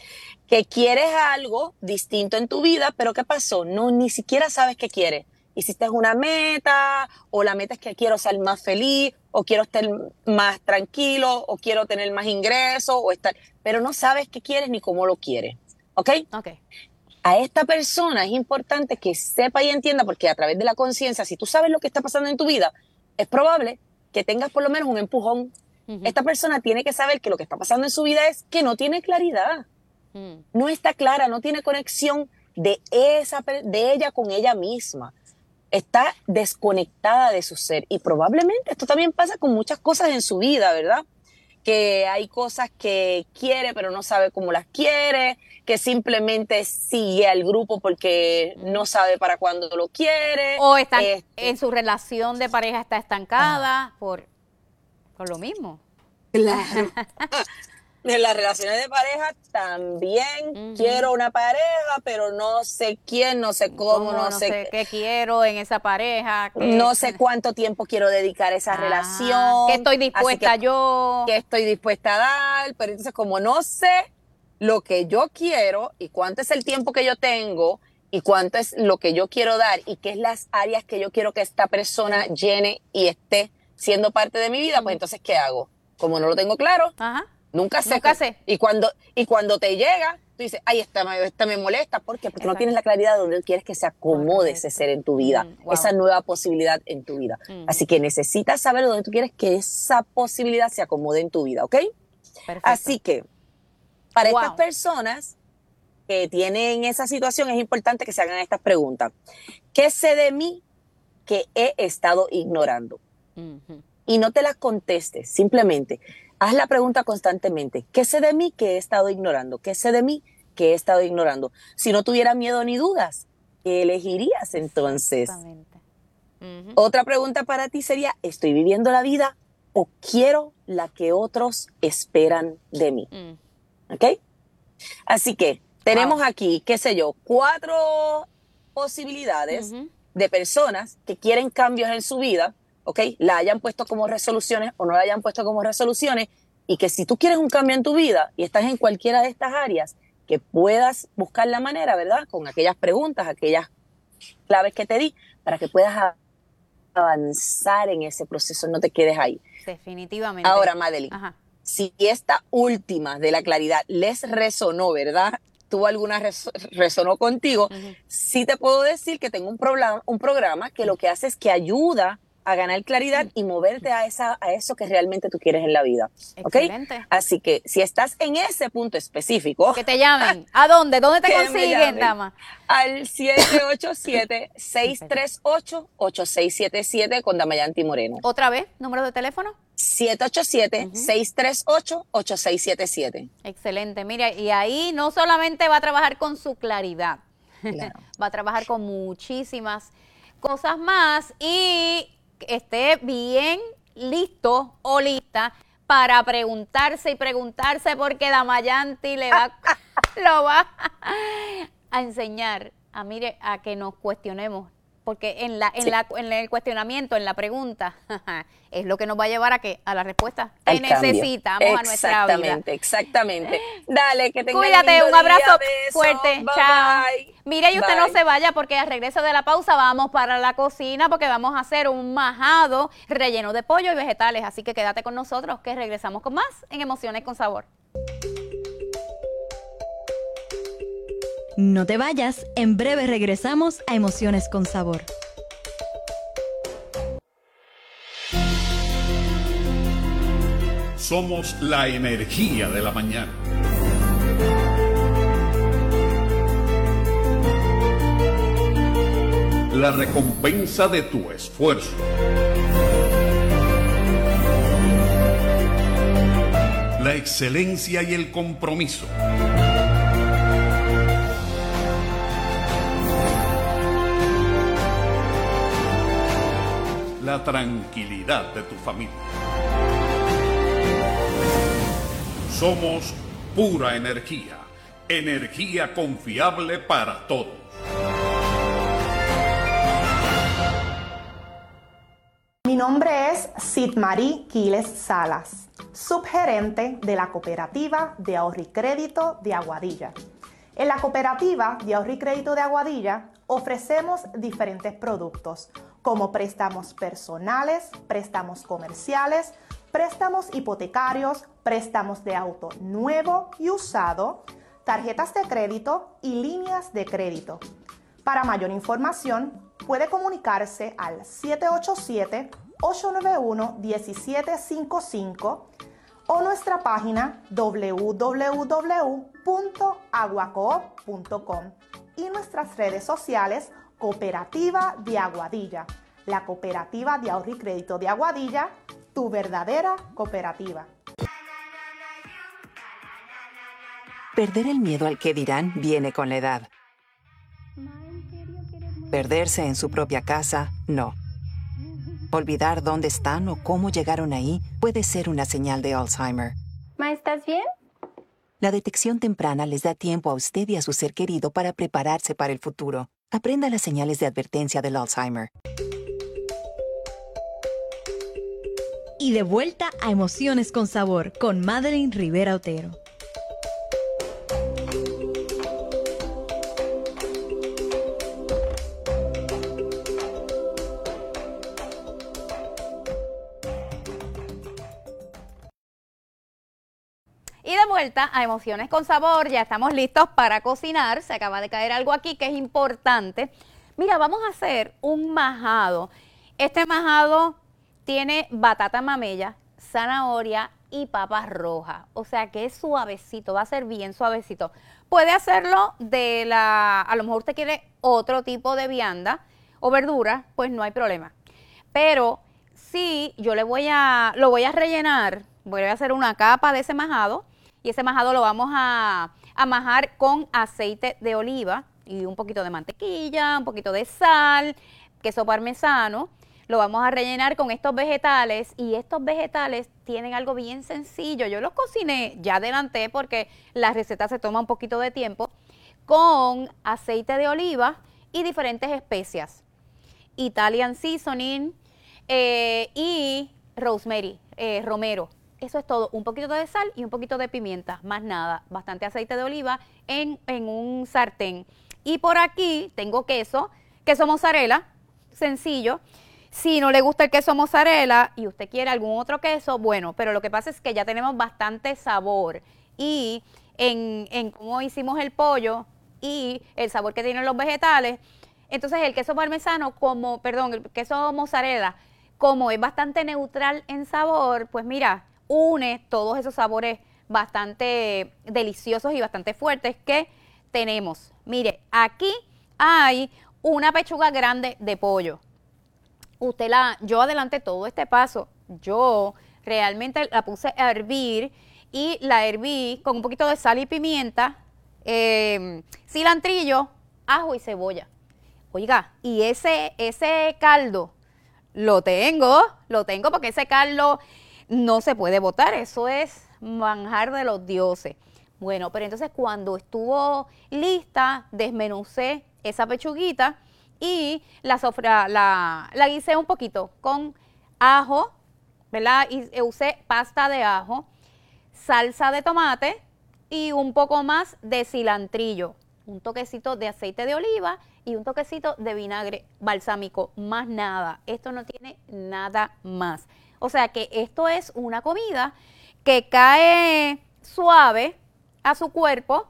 que quieres algo distinto en tu vida, pero ¿qué pasó? No, ni siquiera sabes qué quieres. Hiciste una meta, o la meta es que quiero ser más feliz, o quiero estar más tranquilo, o quiero tener más ingresos, o estar, pero no sabes qué quieres ni cómo lo quieres. ¿Ok? Ok. A esta persona es importante que sepa y entienda, porque a través de la conciencia, si tú sabes lo que está pasando en tu vida, es probable que tengas por lo menos un empujón. Ujú. Esta persona tiene que saber que lo que está pasando en su vida es que no tiene claridad, Mm, no está clara, no tiene conexión de, esa, per- de ella con ella misma. Está desconectada de su ser, y probablemente esto también pasa con muchas cosas en su vida, ¿verdad? Que hay cosas que quiere pero no sabe cómo las quiere, que simplemente sigue al grupo porque no sabe para cuándo lo quiere. O están Este, en su relación de pareja está estancada por, por lo mismo. Claro. En las relaciones de pareja también Ujú. quiero una pareja, pero no sé quién, no sé cómo, no, no sé, sé qué quiero en esa pareja. qué- no sé cuánto tiempo quiero dedicar a esa Ajá, relación. que estoy así dispuesta que- yo. que estoy dispuesta a dar, pero entonces como no sé lo que yo quiero y cuánto es el tiempo que yo tengo y cuánto es lo que yo quiero dar y qué es las áreas que yo quiero que esta persona llene y esté siendo parte de mi vida, pues entonces ¿qué hago? Como no lo tengo claro, Ajá. Nunca sé. Nunca sé. Y cuando, y cuando te llega, tú dices, ay, esta me, esta me molesta. ¿Por qué? Porque Exacto. no tienes la claridad de dónde quieres que se acomode Correcto. ese ser en tu vida, Mm, wow. esa nueva posibilidad en tu vida. Mm. Así que necesitas saber dónde tú quieres que esa posibilidad se acomode en tu vida, ¿ok? Perfecto. Así que, para Wow. estas personas que tienen esa situación, es importante que se hagan estas preguntas. ¿Qué sé de mí que he estado ignorando? Ujú. Y no te las contestes, simplemente haz la pregunta constantemente. ¿Qué sé de mí que he estado ignorando? ¿Qué sé de mí que he estado ignorando? Si no tuviera miedo ni dudas, ¿qué elegirías entonces? Exactamente. Ujú. Otra pregunta para ti sería, ¿estoy viviendo la vida o quiero la que otros esperan de mí? Mm. ¿Ok? Así que tenemos Wow. aquí, qué sé yo, cuatro posibilidades Ujú. de personas que quieren cambios en su vida, ¿ok? La hayan puesto como resoluciones o no la hayan puesto como resoluciones, y que si tú quieres un cambio en tu vida y estás en cualquiera de estas áreas, que puedas buscar la manera, ¿verdad? Con aquellas preguntas, aquellas claves que te di, para que puedas a- avanzar en ese proceso, no te quedes ahí. Definitivamente. Ahora, Madeline, Ajá. si esta última de la claridad les resonó, ¿verdad? Tuvo alguna res- resonó contigo, Ujú. sí te puedo decir que tengo un programa, un programa que lo que hace es que ayuda a ganar claridad y moverte a, esa, a eso que realmente tú quieres en la vida. ¿Ok? Excelente. Así que si estás en ese punto específico, Que te llamen. ¿A dónde? ¿Dónde te que me consiguen, llamen dama? al siete ocho siete, seis tres ocho, ocho seis siete siete con Damayanti Moreno. ¿Otra vez? ¿Número de teléfono? siete ocho siete, seis tres ocho, ocho seis siete siete. Excelente. Mira, y ahí no solamente va a trabajar con su claridad, Claro. va a trabajar con muchísimas cosas más y esté bien listo o lista para preguntarse y preguntarse porque Damayanti le va, lo va a enseñar a, mire, a que nos cuestionemos. Porque en la, en Sí. la, en el cuestionamiento, en la pregunta, es lo que nos va a llevar a qué, a la respuesta que Al cambio. necesitamos a nuestra vida. Exactamente, exactamente. Dale, que tengas Cuídate, lindo un abrazo día, besos, fuerte. bye, Chao. bye. Mire, y usted no Bye. se vaya porque al regreso de la pausa vamos para la cocina porque vamos a hacer un majado relleno de pollo y vegetales. Así que quédate con nosotros que regresamos con más en Emociones con Sabor. No te vayas, en breve regresamos a Emociones con Sabor. Somos la energía de la mañana. La recompensa de tu esfuerzo. La excelencia y el compromiso. La tranquilidad de tu familia. Somos pura energía, energía confiable para todos. Mi nombre es Sidmarí Quiles Salas, subgerente de la Cooperativa de Ahorro y Crédito de Aguadilla. En la Cooperativa de Ahorro y Crédito de Aguadilla ofrecemos diferentes productos como préstamos personales, préstamos comerciales, préstamos hipotecarios, préstamos de auto nuevo y usado, tarjetas de crédito y líneas de crédito. Para mayor información, puede comunicarse al siete ocho siete, ocho nueve uno, uno siete cinco cinco o nuestra página w w w punto aguacoop punto com y nuestras redes sociales Cooperativa de Aguadilla, la Cooperativa de Ahorro y Crédito de Aguadilla, tu verdadera cooperativa. Perder el miedo al que dirán viene con la edad. Perderse en su propia casa, no. Olvidar dónde están o cómo llegaron ahí puede ser una señal de Alzheimer. Ma, ¿estás bien? La detección temprana les da tiempo a usted y a su ser querido para prepararse para el futuro. Aprenda las señales de advertencia del Alzheimer. Y de vuelta a Emociones con Sabor con Madeline Rivera Otero. vuelta a Emociones con Sabor. Ya estamos listos para cocinar. Se acaba de caer algo aquí que es importante. Mira, vamos a hacer un majado. Este majado tiene batata mamella, zanahoria y papas rojas. O sea que es suavecito, va a ser bien suavecito. Puede hacerlo de la, a lo mejor usted quiere otro tipo de vianda o verdura, pues no hay problema. Pero sí, yo le voy a, lo voy a rellenar, voy a hacer una capa de ese majado y ese majado lo vamos a, a majar con aceite de oliva y un poquito de mantequilla, un poquito de sal, queso parmesano. Lo vamos a rellenar con estos vegetales y estos vegetales tienen algo bien sencillo. Yo los cociné, ya adelanté porque la receta se toma un poquito de tiempo, con aceite de oliva y diferentes especias. Italian seasoning eh, y rosemary, eh, romero. Eso es todo, un poquito de sal y un poquito de pimienta, más nada. Bastante aceite de oliva en, en un sartén. Y por aquí tengo queso, queso mozzarella, sencillo. Si no le gusta el queso mozzarella y usted quiere algún otro queso, bueno, pero lo que pasa es que ya tenemos bastante sabor y en, en cómo hicimos el pollo y el sabor que tienen los vegetales, entonces el queso parmesano, como, perdón, el queso mozzarella, como es bastante neutral en sabor, pues mira, une todos esos sabores bastante deliciosos y bastante fuertes que tenemos. Mire, aquí hay una pechuga grande de pollo. Usted la, yo adelanté todo este paso, yo realmente la puse a hervir y la herví con un poquito de sal y pimienta, eh, cilantrillo, ajo y cebolla. Oiga, y ese, ese caldo lo tengo, lo tengo porque ese caldo no se puede botar, eso es manjar de los dioses. Bueno, pero entonces cuando estuvo lista, desmenucé esa pechuguita y la, sofra, la, la guisé un poquito con ajo, ¿verdad? Y usé pasta de ajo, salsa de tomate y un poco más de cilantrillo, un toquecito de aceite de oliva y un toquecito de vinagre balsámico, más nada. Esto no tiene nada más. O sea que esto es una comida que cae suave a su cuerpo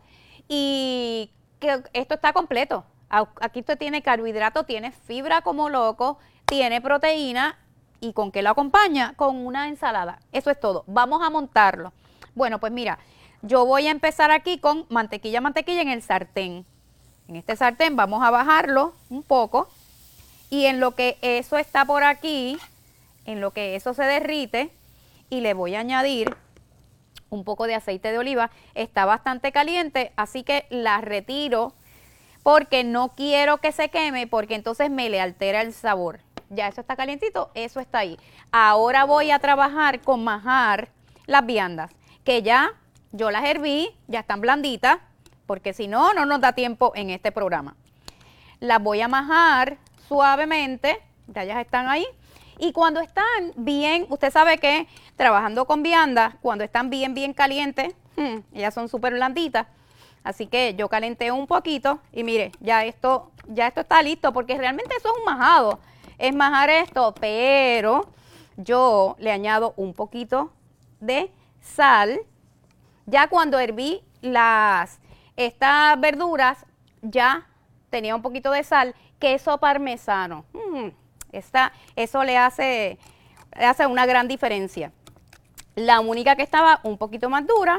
y que esto está completo. Aquí usted tiene carbohidrato, tiene fibra como loco, tiene proteína y ¿con qué lo acompaña? Con una ensalada. Eso es todo. Vamos a montarlo. Bueno, pues mira, yo voy a empezar aquí con mantequilla, mantequilla en el sartén. En este sartén vamos a bajarlo un poco y en lo que eso está por aquí, en lo que eso se derrite y le voy a añadir un poco de aceite de oliva. Está bastante caliente, así que la retiro porque no quiero que se queme, porque entonces me le altera el sabor. Ya eso está calientito, eso está ahí. Ahora voy a trabajar con majar las viandas, que ya yo las herví, ya están blanditas, porque si no, no nos da tiempo en este programa. Las voy a majar suavemente, ya ellas están ahí. Y cuando están bien, usted sabe que trabajando con viandas, cuando están bien, bien calientes, hmm, ellas son súper blanditas. Así que yo calenté un poquito y mire, ya esto, ya esto está listo, porque realmente eso es un majado, es majar esto, pero yo le añado un poquito de sal. Ya cuando herví las, estas verduras, ya tenía un poquito de sal, queso parmesano. Mm, esta, eso le hace, le hace una gran diferencia. La única que estaba un poquito más dura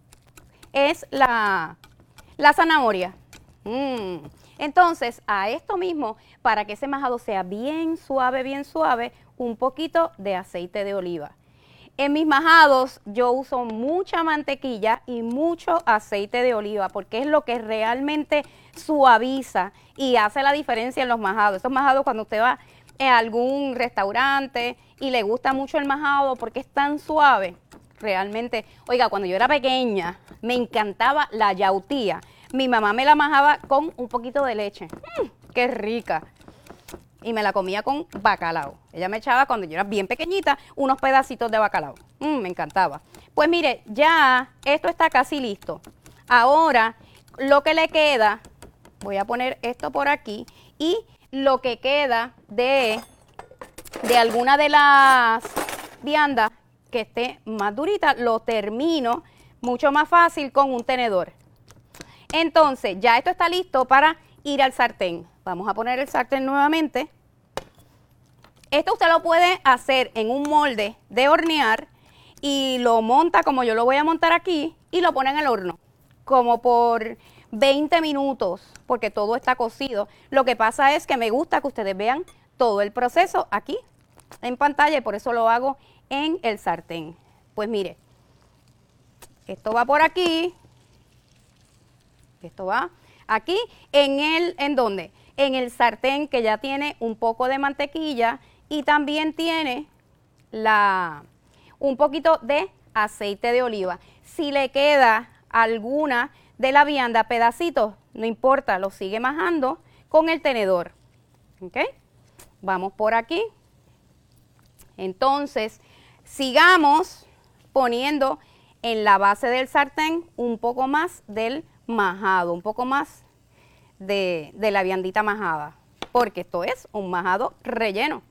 es la, la zanahoria. Mm. Entonces, a esto mismo, para que ese majado sea bien suave, bien suave, un poquito de aceite de oliva. En mis majados yo uso mucha mantequilla y mucho aceite de oliva porque es lo que realmente suaviza y hace la diferencia en los majados. Esos majados cuando usted va a algún restaurante y le gusta mucho el majado porque es tan suave, realmente, oiga, cuando yo era pequeña me encantaba la yautía. Mi mamá me la majaba con un poquito de leche. ¡Mmm, qué rica! Y me la comía con bacalao. Ella me echaba, cuando yo era bien pequeñita, unos pedacitos de bacalao. Mm, me encantaba. Pues mire, ya esto está casi listo. Ahora, lo que le queda, voy a poner esto por aquí, y lo que queda de, de alguna de las viandas que esté más durita, lo termino mucho más fácil con un tenedor. Entonces, ya esto está listo para ir al sartén. Vamos a poner el sartén nuevamente. Esto usted lo puede hacer en un molde de hornear y lo monta como yo lo voy a montar aquí y lo pone en el horno, como por veinte minutos, porque todo está cocido. Lo que pasa es que me gusta que ustedes vean todo el proceso aquí en pantalla y por eso lo hago en el sartén. Pues mire, esto va por aquí, esto va aquí, en el, ¿en dónde? En el sartén que ya tiene un poco de mantequilla y también tiene la, un poquito de aceite de oliva. Si le queda alguna de la vianda, pedacitos, no importa, lo sigue majando con el tenedor. ¿Ok? Vamos por aquí. Entonces, sigamos poniendo en la base del sartén un poco más del majado, un poco más de, de la viandita majada, porque esto es un majado relleno.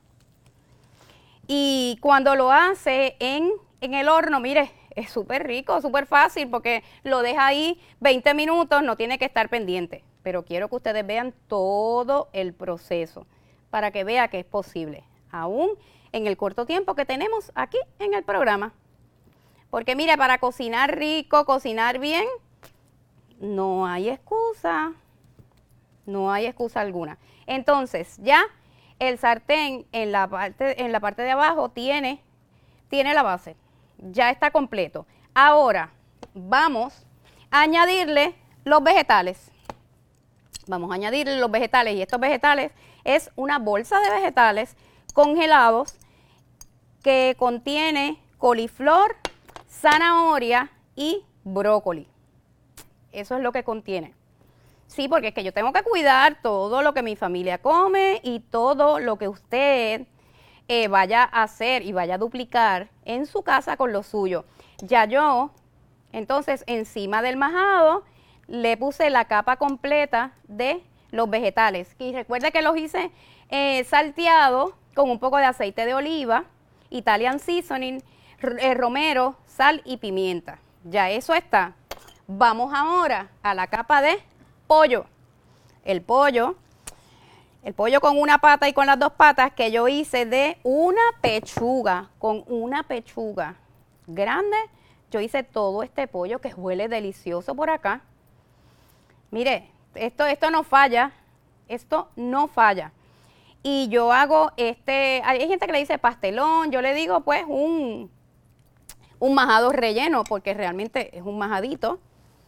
Y cuando lo hace en, en el horno, mire, es súper rico, súper fácil, porque lo deja ahí veinte minutos, no tiene que estar pendiente. Pero quiero que ustedes vean todo el proceso, para que vea que es posible, aún en el corto tiempo que tenemos aquí en el programa. Porque mire, para cocinar rico, cocinar bien, no hay excusa, no hay excusa alguna. Entonces, ya el sartén en la parte, en la parte de abajo tiene, tiene la base, ya está completo. Ahora vamos a añadirle los vegetales. Vamos a añadirle los vegetales y estos vegetales es una bolsa de vegetales congelados que contiene coliflor, zanahoria y brócoli. Eso es lo que contiene. Sí, porque es que yo tengo que cuidar todo lo que mi familia come y todo lo que usted eh, vaya a hacer y vaya a duplicar en su casa con lo suyo. Ya yo, entonces, encima del majado, le puse la capa completa de los vegetales. Y recuerde que los hice eh, salteados con un poco de aceite de oliva, Italian seasoning, eh, romero, sal y pimienta. Ya eso está. Vamos ahora a la capa de pollo. El pollo, el pollo con una pata y con las dos patas que yo hice de una pechuga, con una pechuga grande. Yo hice todo este pollo que huele delicioso por acá. Mire, esto, esto no falla, esto no falla. Y yo hago este, hay gente que le dice pastelón, yo le digo pues un, un majado relleno, porque realmente es un majadito.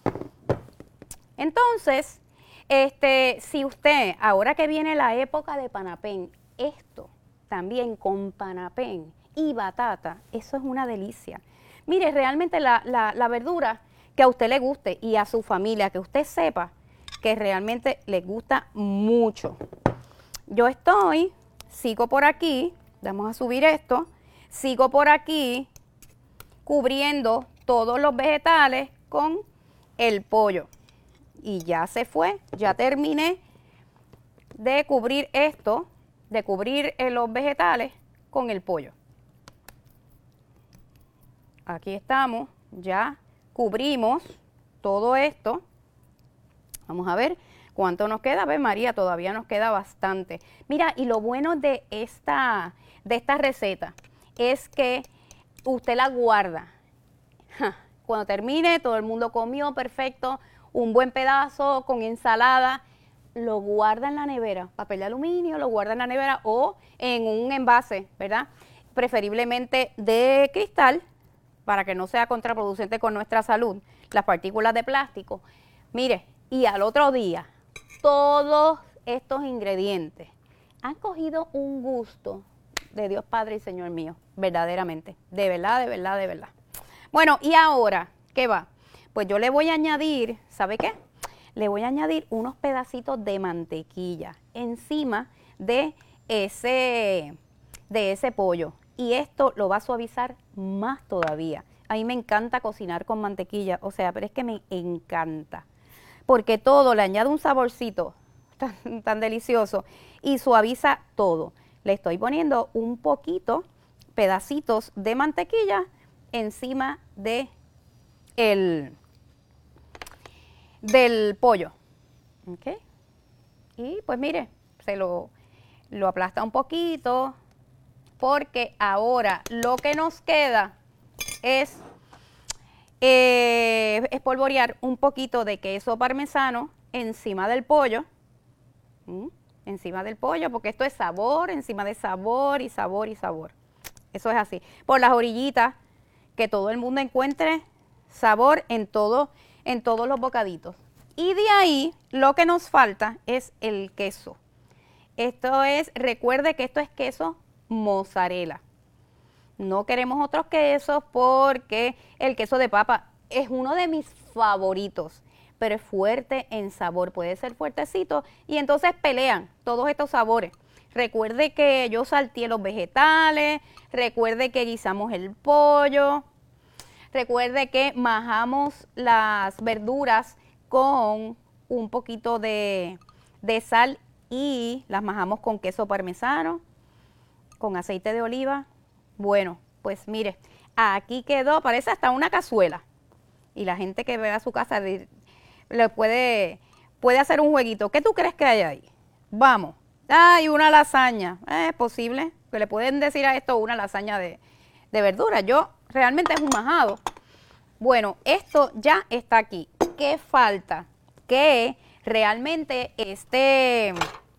Entonces, este, si usted, ahora que viene la época de panapén, esto también con panapén y batata, eso es una delicia. Mire, realmente la, la, la verdura que a usted le guste y a su familia, que usted sepa que realmente le gusta mucho. Yo estoy, sigo por aquí, vamos a subir esto, sigo por aquí cubriendo todos los vegetales con el pollo. Y ya se fue, ya terminé de cubrir esto, de cubrir eh, los vegetales con el pollo. Aquí estamos, ya cubrimos todo esto. Vamos a ver cuánto nos queda. A ver, María, todavía nos queda bastante. Mira, y lo bueno de esta, de esta receta es que usted la guarda. Ja, cuando termine, todo el mundo comió perfecto, un buen pedazo con ensalada, lo guarda en la nevera, papel de aluminio, lo guarda en la nevera o en un envase, ¿verdad? Preferiblemente de cristal, para que no sea contraproducente con nuestra salud, las partículas de plástico. Mire, y al otro día, todos estos ingredientes han cogido un gusto de Dios Padre y Señor mío, verdaderamente, de verdad, de verdad, de verdad. Bueno, y ahora, ¿qué va? Pues yo le voy a añadir, ¿sabe qué? Le voy a añadir unos pedacitos de mantequilla encima de ese, de ese pollo. Y esto lo va a suavizar más todavía. A mí me encanta cocinar con mantequilla, o sea, pero es que me encanta. Porque todo le añade un saborcito tan, tan delicioso y suaviza todo. Le estoy poniendo un poquito, pedacitos de mantequilla encima de el del pollo. ¿Ok? Y pues mire, se lo, lo aplasta un poquito, porque ahora lo que nos queda es eh, espolvorear un poquito de queso parmesano encima del pollo. ¿Mm? Encima del pollo, porque esto es sabor, encima de sabor y sabor y sabor. Eso es así. Por las orillitas, que todo el mundo encuentre sabor en, todo, en todos los bocaditos. Y de ahí, lo que nos falta es el queso. Esto es, recuerde que esto es queso mozzarella. No queremos otros quesos porque el queso de papa es uno de mis favoritos, pero es fuerte en sabor, puede ser fuertecito y entonces pelean todos estos sabores. Recuerde que yo salteé los vegetales, recuerde que guisamos el pollo, recuerde que majamos las verduras con un poquito de, de sal y las majamos con queso parmesano, con aceite de oliva. Bueno, pues mire, aquí quedó, parece hasta una cazuela. Y la gente que ve a su casa de, le puede, puede hacer un jueguito. ¿Qué tú crees que hay ahí? Vamos. Hay una lasaña. Es posible que le pueden decir a esto una lasaña de, de verdura. Yo, realmente es un majado. Bueno, esto ya está aquí. ¿Qué falta? Que realmente este,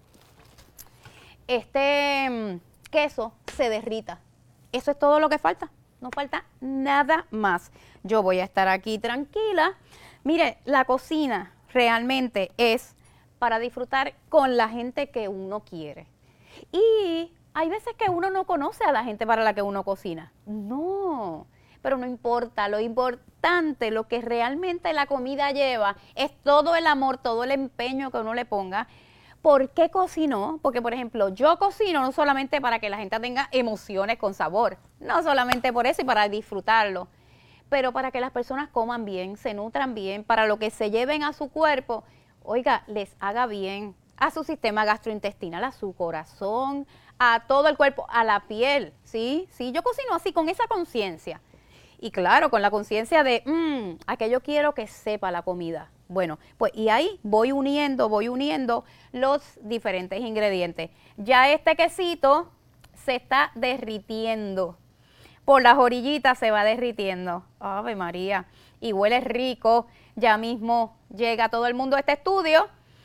este queso se derrita. Eso es todo lo que falta. No falta nada más. Yo voy a estar aquí tranquila. Mire, la cocina realmente es para disfrutar con la gente que uno quiere. Y hay veces que uno no conoce a la gente para la que uno cocina. No, pero no importa. Lo importante, lo que realmente la comida lleva, es todo el amor, todo el empeño que uno le ponga. ¿Por qué cocinó? Porque, por ejemplo, yo cocino no solamente para que la gente tenga emociones con sabor, no solamente por eso y para disfrutarlo, pero para que las personas coman bien, se nutran bien, para lo que se lleven a su cuerpo, oiga, les haga bien a su sistema gastrointestinal, a su corazón, a todo el cuerpo, a la piel, ¿sí? Sí, yo cocino así, con esa conciencia. Y claro, con la conciencia de, mmm, aquello quiero que sepa la comida. Bueno, pues y ahí voy uniendo, voy uniendo los diferentes ingredientes. Ya este quesito se está derritiendo. Por las orillitas se va derritiendo. ¡Ave María! Y huele rico. Ya mismo llega todo el mundo a este estudio.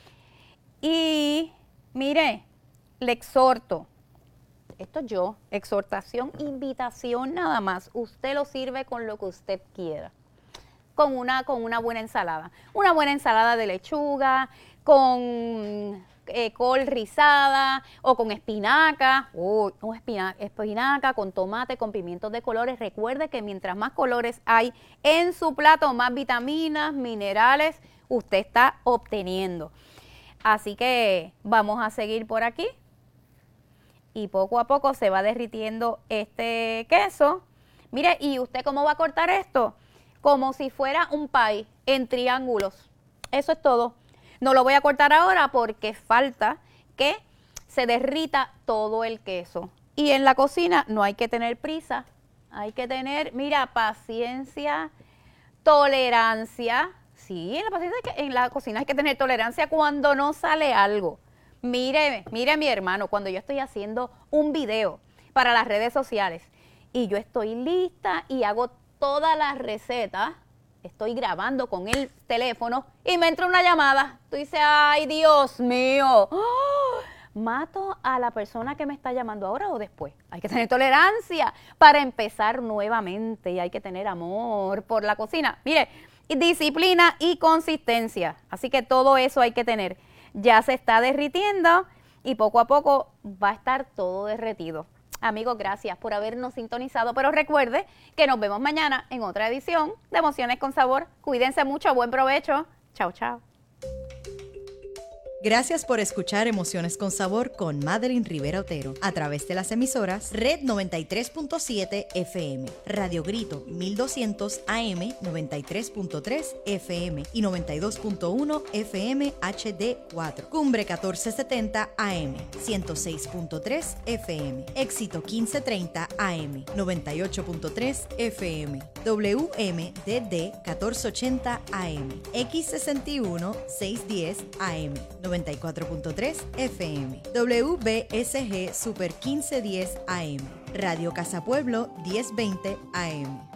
Y mire, le exhorto. Esto yo, exhortación, invitación nada más. Usted lo sirve con lo que usted quiera. Con una, con una buena ensalada. Una buena ensalada de lechuga, con eh, col rizada o con espinaca. Oh, oh, espinaca, espinaca con tomate, con pimientos de colores. Recuerde que mientras más colores hay en su plato, más vitaminas, minerales usted está obteniendo. Así que vamos a seguir por aquí. Y poco a poco se va derritiendo este queso. Mire, ¿y usted cómo va a cortar esto? Como si fuera un pie en triángulos. Eso es todo. No lo voy a cortar ahora porque falta que se derrita todo el queso. Y en la cocina no hay que tener prisa. Hay que tener, mira, paciencia, tolerancia. Sí, en la, paciencia hay que, en la cocina hay que tener tolerancia cuando no sale algo. Mire, mire mi hermano, cuando yo estoy haciendo un video para las redes sociales y yo estoy lista y hago todas las recetas, estoy grabando con el teléfono y me entra una llamada. Tú dices, ay, Dios mío, ¡oh! ¿Mato a la persona que me está llamando ahora o después? Hay que tener tolerancia para empezar nuevamente y hay que tener amor por la cocina. Mire, disciplina y consistencia. Así que todo eso hay que tener. Ya se está derritiendo y poco a poco va a estar todo derretido. Amigos, gracias por habernos sintonizado, pero recuerde que nos vemos mañana en otra edición de Emociones con Sabor. Cuídense mucho, buen provecho. Chao, chao. Gracias por escuchar Emociones con Sabor con Madeline Rivera Otero a través de las emisoras Red noventa y tres punto siete F M, Radio Grito mil doscientos A M noventa y tres punto tres F M y noventa y dos punto uno F M H D cuatro, Cumbre catorce setenta A M ciento seis punto tres F M, Éxito quince treinta A M noventa y ocho punto tres F M, W M D D catorce ochenta A M, X sesenta y uno seiscientos diez A M noventa y cuatro punto tres F M, W B S G Super quince diez A M, Radio Casa Pueblo diez veinte A M.